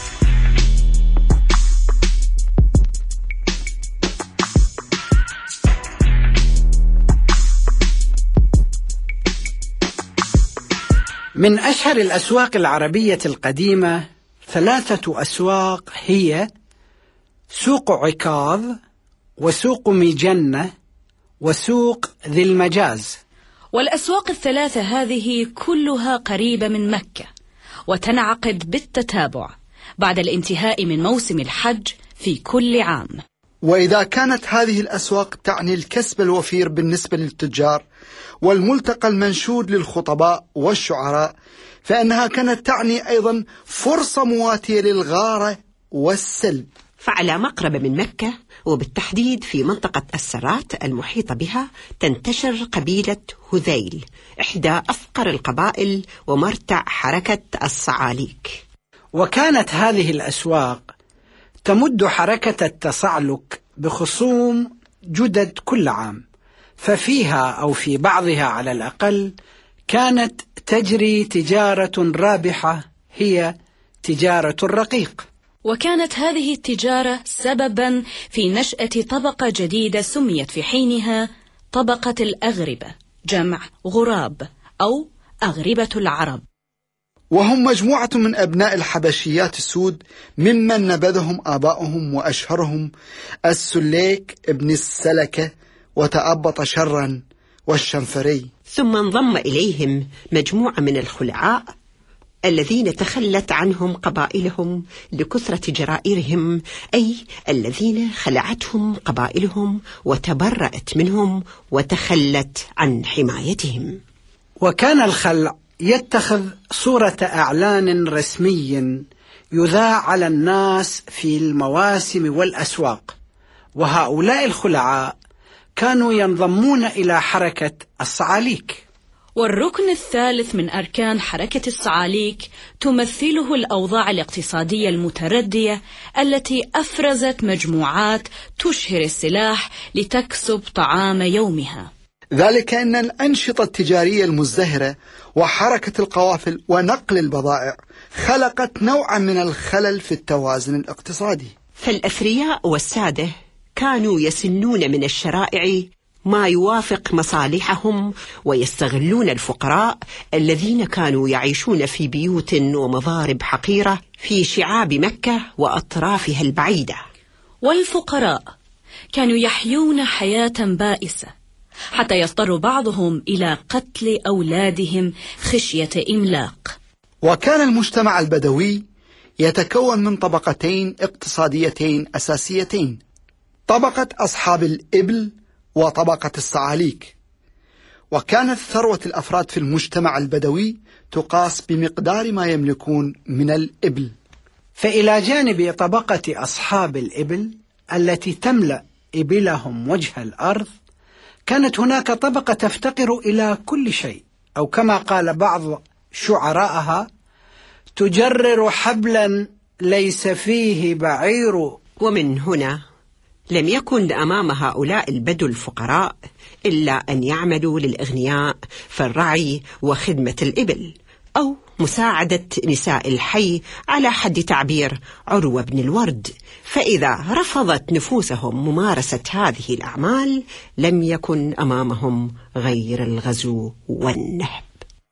من أشهر الأسواق العربية القديمة ثلاثة أسواق هي سوق عكاظ وسوق مجنة وسوق ذي المجاز. والأسواق الثلاثة هذه كلها قريبة من مكة وتنعقد بالتتابع بعد الانتهاء من موسم الحج في كل عام. وإذا كانت هذه الأسواق تعني الكسب الوفير بالنسبة للتجار والملتقى المنشود للخطباء والشعراء، فإنها كانت تعني أيضا فرصة مواتية للغارة والسلب. فعلى مقربة من مكة وبالتحديد في منطقة السرات المحيطة بها تنتشر قبيلة هذيل، إحدى أفقر القبائل ومرتع حركة الصعاليك. وكانت هذه الأسواق تمد حركة التصعلك بخصوم جدد كل عام، ففيها أو في بعضها على الأقل كانت تجري تجارة رابحة هي تجارة الرقيق. وكانت هذه التجارة سببا في نشأة طبقة جديدة سميت في حينها طبقة الأغربة، جمع غراب أو أغربة العرب، وهم مجموعة من أبناء الحبشيات السود ممن نبذهم آباؤهم وأشهرهم السليك ابن السلكة وتأبط شرا والشنفري. ثم انضم إليهم مجموعة من الخلعاء الذين تخلت عنهم قبائلهم لكثرة جرائرهم، أي الذين خلعتهم قبائلهم وتبرأت منهم وتخلت عن حمايتهم. وكان الخلع يتخذ صورة إعلان رسمي يذاع على الناس في المواسم والأسواق، وهؤلاء الخلعاء كانوا ينضمون إلى حركة الصعاليك. والركن الثالث من أركان حركة الصعاليك تمثله الأوضاع الاقتصادية المتردية التي أفرزت مجموعات تشهر السلاح لتكسب طعام يومها، ذلك أن الأنشطة التجارية المزدهرة وحركة القوافل ونقل البضائع خلقت نوعا من الخلل في التوازن الاقتصادي. فالأثرياء والسادة كانوا يسنون من الشرائع ما يوافق مصالحهم ويستغلون الفقراء الذين كانوا يعيشون في بيوت ومضارب حقيرة في شعاب مكة وأطرافها البعيدة. والفقراء كانوا يحيون حياة بائسة حتى يضطر بعضهم إلى قتل أولادهم خشية إملاق. وكان المجتمع البدوي يتكون من طبقتين اقتصاديتين أساسيتين، طبقة أصحاب الإبل وطبقة الصعاليك. وكانت ثروة الأفراد في المجتمع البدوي تقاس بمقدار ما يملكون من الإبل. فإلى جانب طبقة أصحاب الإبل التي تملأ إبلهم وجه الأرض، كانت هناك طبقة تفتقر إلى كل شيء، أو كما قال بعض شعراءها تجرر حبلا ليس فيه بعير. ومن هنا لم يكن أمام هؤلاء البدو الفقراء إلا أن يعملوا للأغنياء في الرعي وخدمة الإبل، أو مساعدة نساء الحي على حد تعبير عروة بن الورد. فإذا رفضت نفوسهم ممارسة هذه الأعمال لم يكن أمامهم غير الغزو والنهب.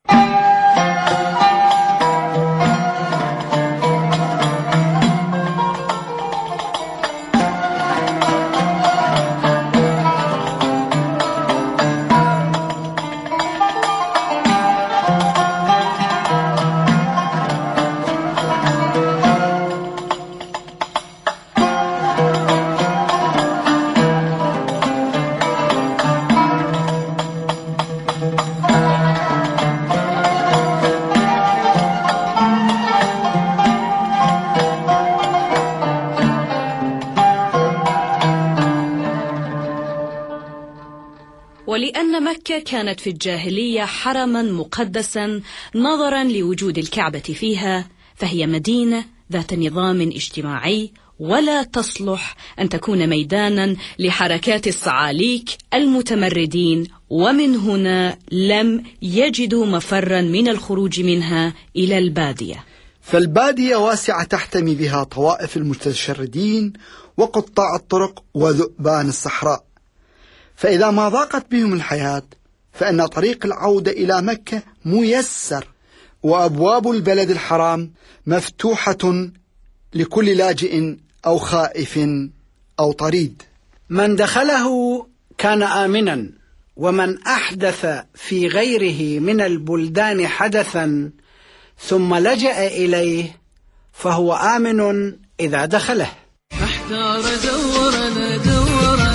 ولأن مكة كانت في الجاهلية حرما مقدسا نظرا لوجود الكعبة فيها، فهي مدينة ذات نظام اجتماعي ولا تصلح أن تكون ميدانا لحركات الصعاليك المتمردين، ومن هنا لم يجدوا مفرا من الخروج منها إلى البادية. فالبادية واسعة تحتمي بها طوائف المتشردين وقطاع الطرق وذؤبان الصحراء، فإذا ما ضاقت بهم الحياة فإن طريق العودة إلى مكة ميسر، وأبواب البلد الحرام مفتوحة لكل لاجئ أو خائف أو طريد. من دخله كان آمنا، ومن أحدث في غيره من البلدان حدثا ثم لجأ إليه فهو آمن إذا دخله. احتار دورنا دورنا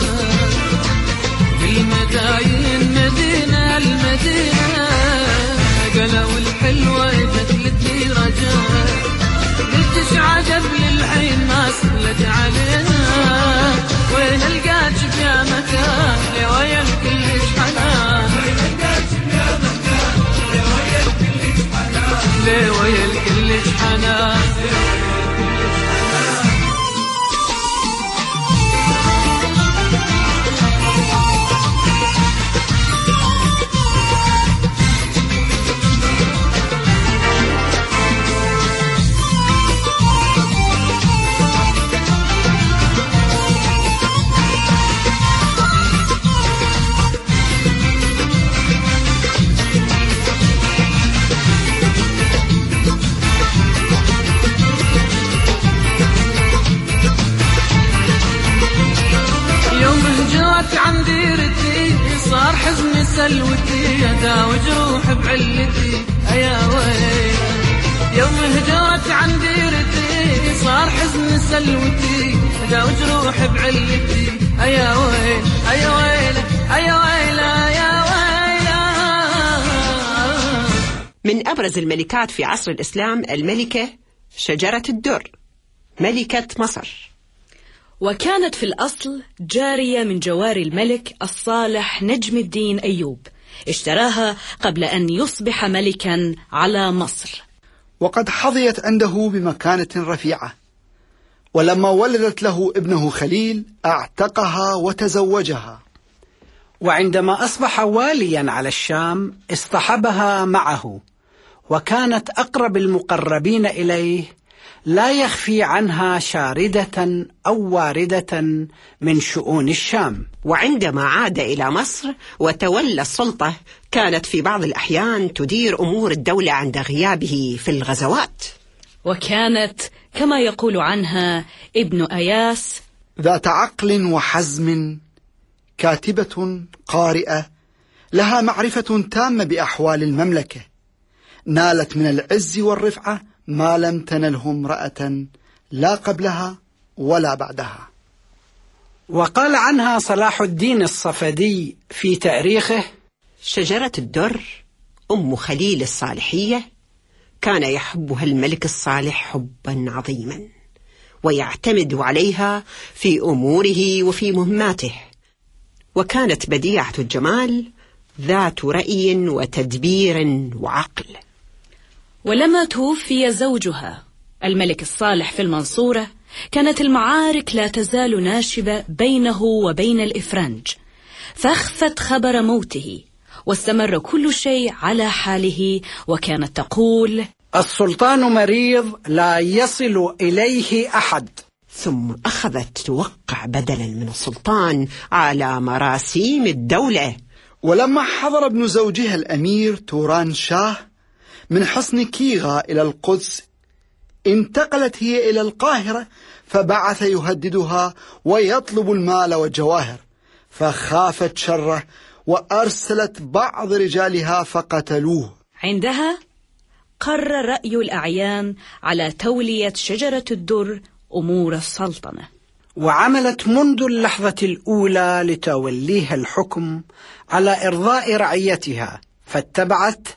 بالمداين مدينة المدينة، قالوا الحلوة جت رجاء، قلت عجب للحين ما سلت علينا، وين القاك يا مكان لويا كلش حنان، لويا كلش حنان. عن ديرتي صار حزن سلوتي، اداوي جروح بعلتي ايا ويل، يوم هجرت عن ديرتي صار حزن سلوتي، اداوي جروح بعلتي ايا ويل ايا ويل ايا ويل ايا ويل. من أبرز الملكات في عصر الإسلام الملكة شجرة الدر ملكة مصر، وكانت في الأصل جارية من جواري الملك الصالح نجم الدين أيوب، اشتراها قبل أن يصبح ملكا على مصر، وقد حظيت عنده بمكانة رفيعة، ولما ولدت له ابنه خليل اعتقها وتزوجها، وعندما أصبح واليا على الشام اصطحبها معه، وكانت أقرب المقربين إليه، لا يخفي عنها شاردة أو واردة من شؤون الشام. وعندما عاد إلى مصر وتولى السلطة كانت في بعض الأحيان تدير أمور الدولة عند غيابه في الغزوات، وكانت كما يقول عنها ابن أياس ذات عقل وحزم، كاتبة قارئة لها معرفة تامة بأحوال المملكة، نالت من العز والرفعة ما لم تنله امرأة لا قبلها ولا بعدها. وقال عنها صلاح الدين الصفدي في تاريخه: شجرة الدر أم خليل الصالحية كان يحبها الملك الصالح حبا عظيما، ويعتمد عليها في أموره وفي مهماته، وكانت بديعة الجمال ذات رأي وتدبير وعقل. ولما توفي زوجها الملك الصالح في المنصورة كانت المعارك لا تزال ناشبة بينه وبين الإفرنج، فاخفت خبر موته واستمر كل شيء على حاله، وكانت تقول: السلطان مريض لا يصل إليه أحد. ثم أخذت توقع بدلا من السلطان على مراسيم الدولة. ولما حضر ابن زوجها الأمير توران شاه من حصن كيغا إلى القدس، انتقلت هي إلى القاهرة، فبعث يهددها ويطلب المال والجواهر، فخافت شره وأرسلت بعض رجالها فقتلوه. عندها قرر رأي الأعيان على تولية شجرة الدر أمور السلطنة، وعملت منذ اللحظة الأولى لتوليها الحكم على إرضاء رعيتها، فاتبعت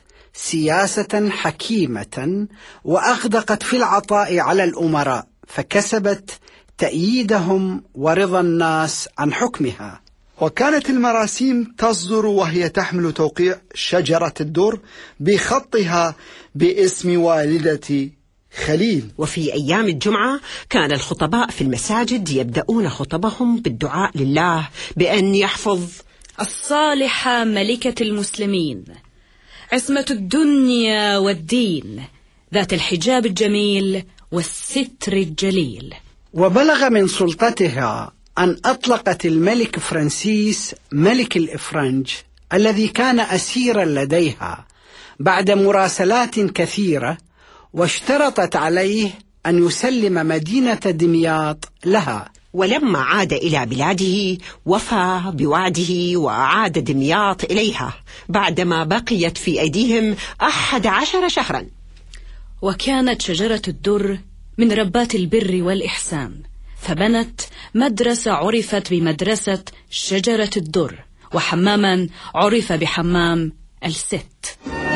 سياسة حكيمة وأغدقت في العطاء على الأمراء، فكسبت تأييدهم ورضا الناس عن حكمها. وكانت المراسيم تصدر وهي تحمل توقيع شجرة الدر بخطها باسم والدة خليل. وفي أيام الجمعة كان الخطباء في المساجد يبدأون خطبهم بالدعاء لله بأن يحفظ الصالحة ملكة المسلمين، عصمة الدنيا والدين، ذات الحجاب الجميل والستر الجليل. وبلغ من سلطتها أن أطلقت الملك فرانسيس ملك الإفرنج الذي كان أسيرا لديها بعد مراسلات كثيرة، واشترطت عليه أن يسلم مدينة دمياط لها. ولما عاد إلى بلاده وفى بوعده وأعاد دمياط إليها بعدما بقيت في أيديهم أحد عشر شهرا. وكانت شجرة الدر من ربات البر والإحسان، فبنت مدرسة عرفت بمدرسة شجرة الدر، وحماما عرف بحمام الست.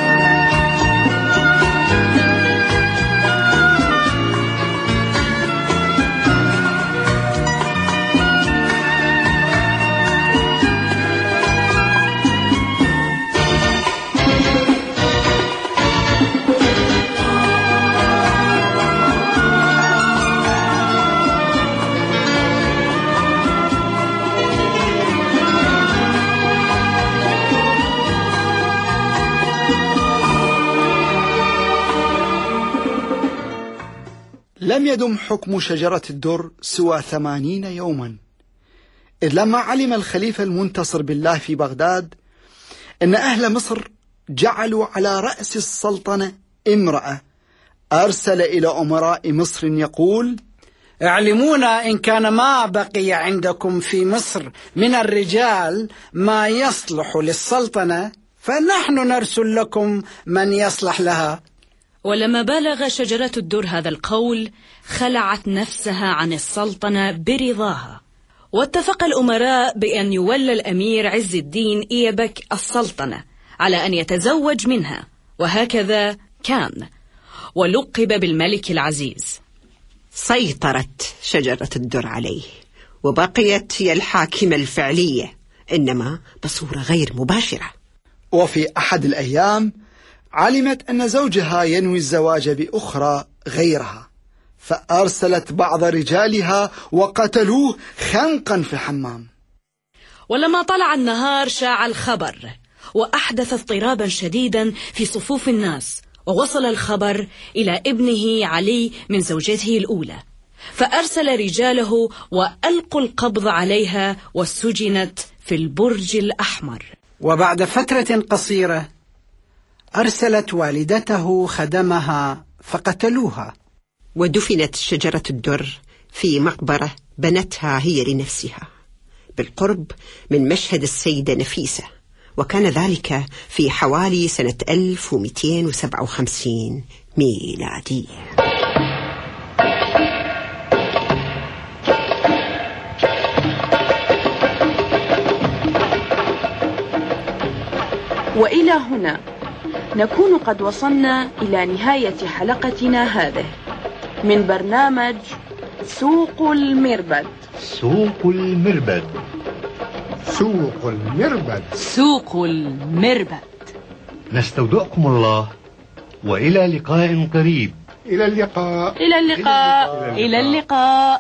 لم يدم حكم شجرة الدر سوى ثمانين يوما، إذ لما علم الخليفة المنتصر بالله في بغداد أن أهل مصر جعلوا على رأس السلطنة امرأة، أرسل إلى أمراء مصر يقول: اعلمونا إن كان ما بقي عندكم في مصر من الرجال ما يصلح للسلطنة، فنحن نرسل لكم من يصلح لها. ولما بلغ شجرة الدر هذا القول خلعت نفسها عن السلطنة برضاها، واتفق الأمراء بأن يولى الأمير عز الدين إيبك السلطنة على أن يتزوج منها، وهكذا كان، ولقب بالملك العزيز. سيطرت شجرة الدر عليه، وبقيت هي الحاكمة الفعلية، إنما بصورة غير مباشرة. وفي أحد الأيام علمت أن زوجها ينوي الزواج بأخرى غيرها، فأرسلت بعض رجالها وقتلوه خنقا في الحمام. ولما طلع النهار شاع الخبر، وأحدث اضطرابا شديدا في صفوف الناس، ووصل الخبر إلى ابنه علي من زوجته الأولى، فأرسل رجاله وألقوا القبض عليها وسجنت في البرج الأحمر. وبعد فترة قصيرة أرسلت والدته خدمها فقتلوها. ودفنت شجرة الدر في مقبرة بنتها هي لنفسها بالقرب من مشهد السيدة نفيسة، وكان ذلك في حوالي سنة ألف ومئتين وسبعة وخمسين ميلادي. وإلى هنا نكون قد وصلنا إلى نهاية حلقتنا هذه من برنامج سوق المربد. سوق المربد سوق المربد سوق المربد. نستودعكم الله وإلى لقاء قريب. إلى اللقاء. إلى اللقاء. إلى اللقاء.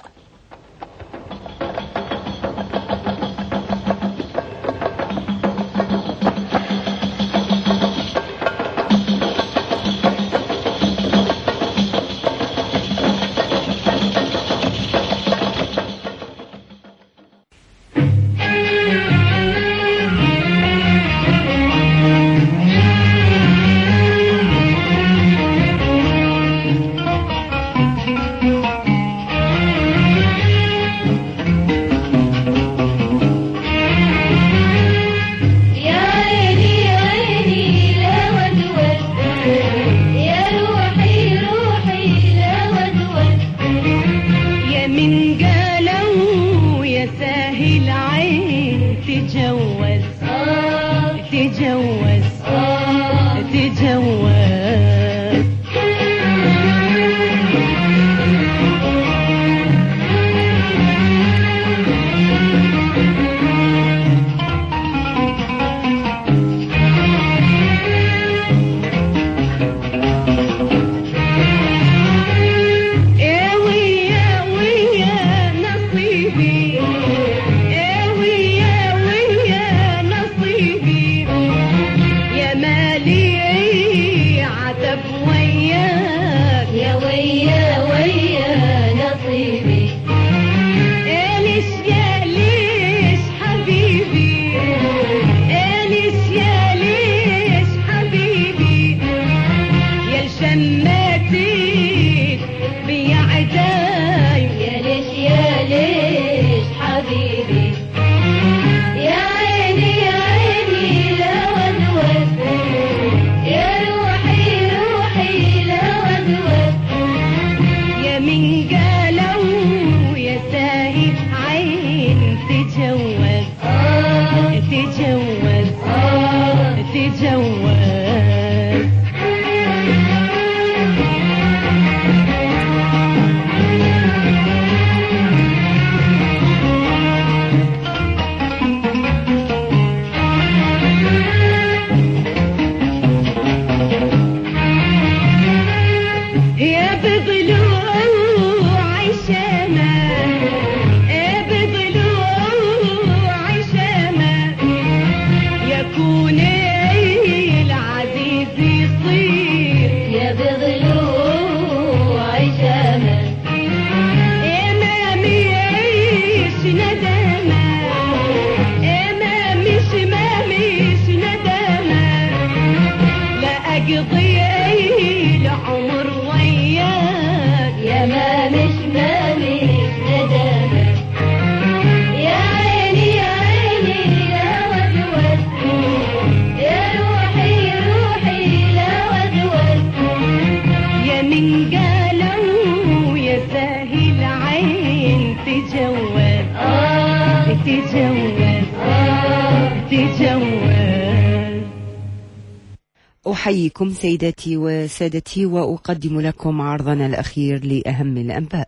أحييكم سيداتي وسادتي وأقدم لكم عرضنا الأخير لأهم الأنباء.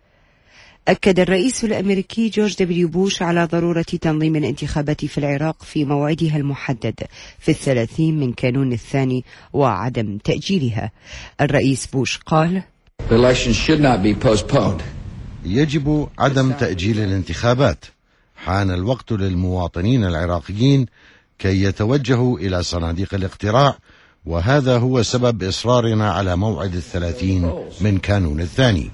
أكد الرئيس الأمريكي جورج دبليو بوش على ضرورة تنظيم الانتخابات في العراق في موعدها المحدد في الثلاثين من كانون الثاني وعدم تأجيلها. الرئيس بوش قال: يجب عدم تأجيل الانتخابات. حان الوقت للمواطنين العراقيين كي يتوجهوا إلى صناديق الاقتراع، وهذا هو سبب إصرارنا على موعد الثلاثين من كانون الثاني.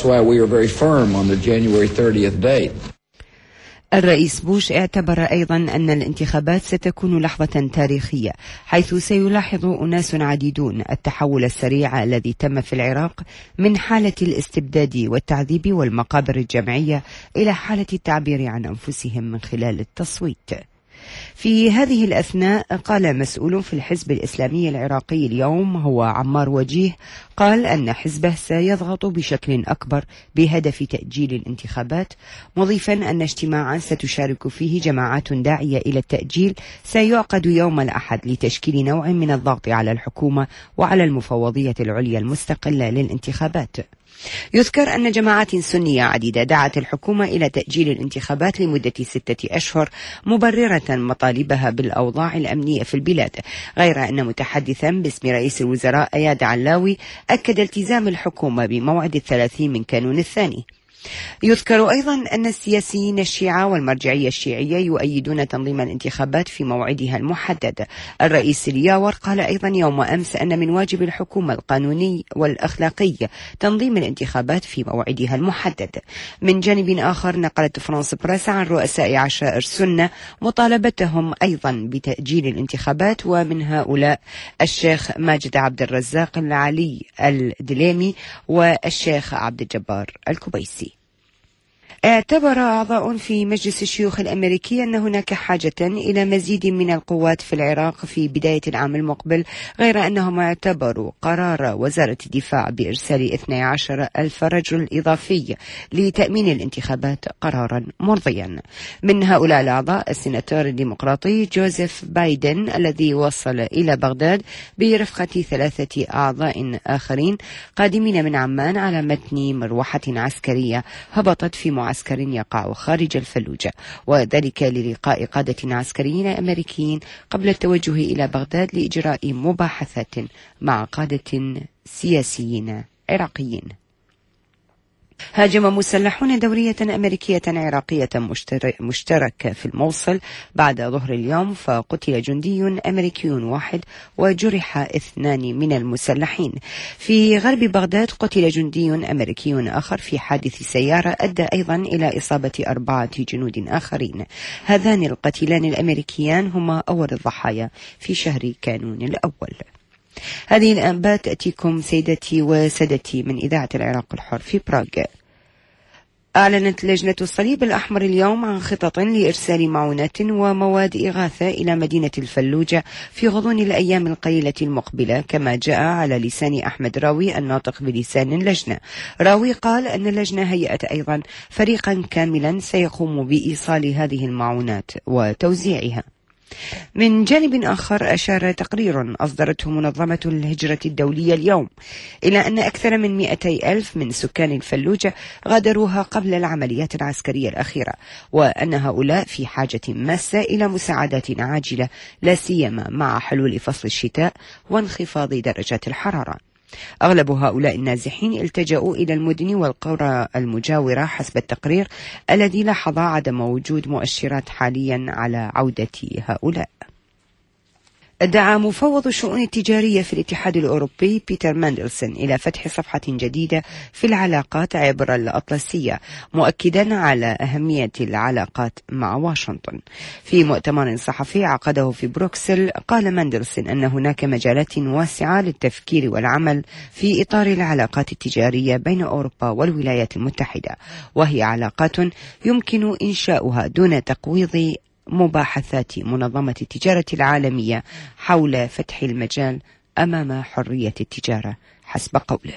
الرئيس بوش اعتبر أيضا أن الانتخابات ستكون لحظة تاريخية، حيث سيلاحظ أناس عديدون التحول السريع الذي تم في العراق من حالة الاستبداد والتعذيب والمقابر الجمعية إلى حالة التعبير عن أنفسهم من خلال التصويت. في هذه الأثناء قال مسؤول في الحزب الإسلامي العراقي اليوم هو عمار وجيه، قال أن حزبه سيضغط بشكل أكبر بهدف تأجيل الانتخابات، مضيفا أن اجتماعا ستشارك فيه جماعات داعية إلى التأجيل سيعقد يوم الأحد لتشكيل نوع من الضغط على الحكومة وعلى المفوضية العليا المستقلة للانتخابات. يذكر أن جماعات سنية عديدة دعت الحكومة إلى تأجيل الانتخابات لمدة ستة أشهر مبررة مطالبها بالأوضاع الأمنية في البلاد، غير أن متحدثا باسم رئيس الوزراء أياد علاوي أكد التزام الحكومة بموعد الثلاثين من كانون الثاني. يذكر أيضا أن السياسيين الشيعة والمرجعية الشيعية يؤيدون تنظيم الانتخابات في موعدها المحدد. الرئيس الياور قال أيضا يوم أمس أن من واجب الحكومة القانوني والأخلاقي تنظيم الانتخابات في موعدها المحدد. من جانب آخر نقلت فرانس بريس عن رؤساء عشائر سنة مطالبتهم أيضا بتأجيل الانتخابات، ومن هؤلاء الشيخ ماجد عبد الرزاق العلي الدليمي والشيخ عبد الجبار الكبيسي. اعتبر أعضاء في مجلس الشيوخ الأمريكي أن هناك حاجة إلى مزيد من القوات في العراق في بداية العام المقبل، غير أنهم اعتبروا قرار وزارة الدفاع بإرسال اثني عشر ألف رجل إضافي لتأمين الانتخابات قرارا مرضيا. من هؤلاء الأعضاء السيناتور الديمقراطي جوزيف بايدن الذي وصل إلى بغداد برفقة ثلاثة أعضاء آخرين قادمين من عمان على متن مروحة عسكرية هبطت في معسكر يقع خارج الفلوجة، وذلك للقاء قادة عسكريين أمريكيين قبل التوجه إلى بغداد لإجراء مباحثات مع قادة سياسيين عراقيين. هاجم مسلحون دورية أمريكية عراقية مشتركة في الموصل بعد ظهر اليوم، فقتل جندي أمريكي واحد وجرح اثنان من المسلحين. في غرب بغداد قتل جندي أمريكي آخر في حادث سيارة أدى أيضا إلى إصابة أربعة جنود آخرين. هذان القتيلان الأمريكيان هما أول الضحايا في شهر كانون الأول. هذه الأنباء تأتيكم سيدتي وسادتي من إذاعة العراق الحر في براغ. أعلنت لجنة الصليب الأحمر اليوم عن خطط لإرسال معونات ومواد إغاثة إلى مدينة الفلوجة في غضون الأيام القليلة المقبلة، كما جاء على لسان أحمد راوي الناطق بلسان اللجنة. راوي قال أن اللجنة هيأت أيضا فريقا كاملا سيقوم بإيصال هذه المعونات وتوزيعها. من جانب آخر أشار تقرير أصدرته منظمة الهجرة الدولية اليوم إلى أن أكثر من مئتي ألف من سكان الفلوجة غادروها قبل العمليات العسكرية الأخيرة، وأن هؤلاء في حاجة ماسة إلى مساعدات عاجلة لا سيما مع حلول فصل الشتاء وانخفاض درجات الحرارة. أغلب هؤلاء النازحين التجأوا إلى المدن والقرى المجاورة حسب التقرير الذي لاحظ عدم وجود مؤشرات حاليا على عودة هؤلاء. دعا مفوض الشؤون التجارية في الاتحاد الأوروبي بيتر ماندلسون إلى فتح صفحة جديدة في العلاقات عبر الأطلسية، مؤكدا على أهمية العلاقات مع واشنطن. في مؤتمر صحفي عقده في بروكسل قال ماندلسون أن هناك مجالات واسعة للتفكير والعمل في إطار العلاقات التجارية بين أوروبا والولايات المتحدة، وهي علاقات يمكن إنشاؤها دون تقويض مباحثات منظمة التجارة العالمية حول فتح المجال أمام حرية التجارة حسب قوله.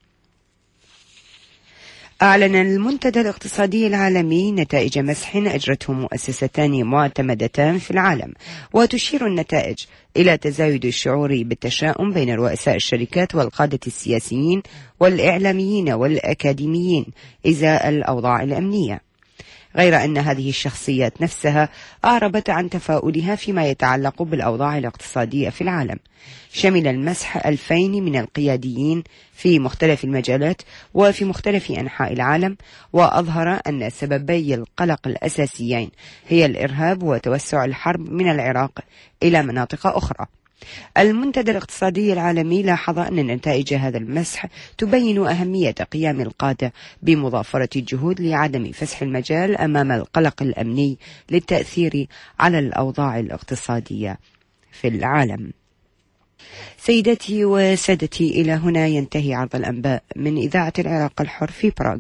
أعلن المنتدى الاقتصادي العالمي نتائج مسح أجرته مؤسستان معتمدتان في العالم، وتشير النتائج إلى تزايد الشعور بالتشاؤم بين رؤساء الشركات والقادة السياسيين والإعلاميين والأكاديميين إزاء الأوضاع الأمنية، غير أن هذه الشخصيات نفسها أعربت عن تفاؤلها فيما يتعلق بالأوضاع الاقتصادية في العالم. شمل المسح ألفين من القياديين في مختلف المجالات وفي مختلف أنحاء العالم، وأظهر أن سببي القلق الأساسيين هي الإرهاب وتوسع الحرب من العراق إلى مناطق أخرى. المنتدى الاقتصادي العالمي لاحظ أن نتائج هذا المسح تبين أهمية قيام القادة بمضافرة الجهود لعدم فسح المجال أمام القلق الأمني للتأثير على الأوضاع الاقتصادية في العالم. سيدتي وسادتي، إلى هنا ينتهي عرض الأنباء من إذاعة العراق الحر في براغ.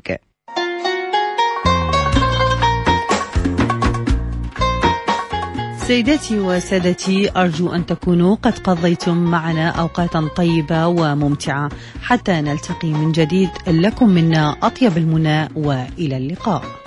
سيداتي وسادتي، أرجو أن تكونوا قد قضيتم معنا أوقاتا طيبة وممتعة، حتى نلتقي من جديد. لكم منا أطيب المنى، وإلى اللقاء.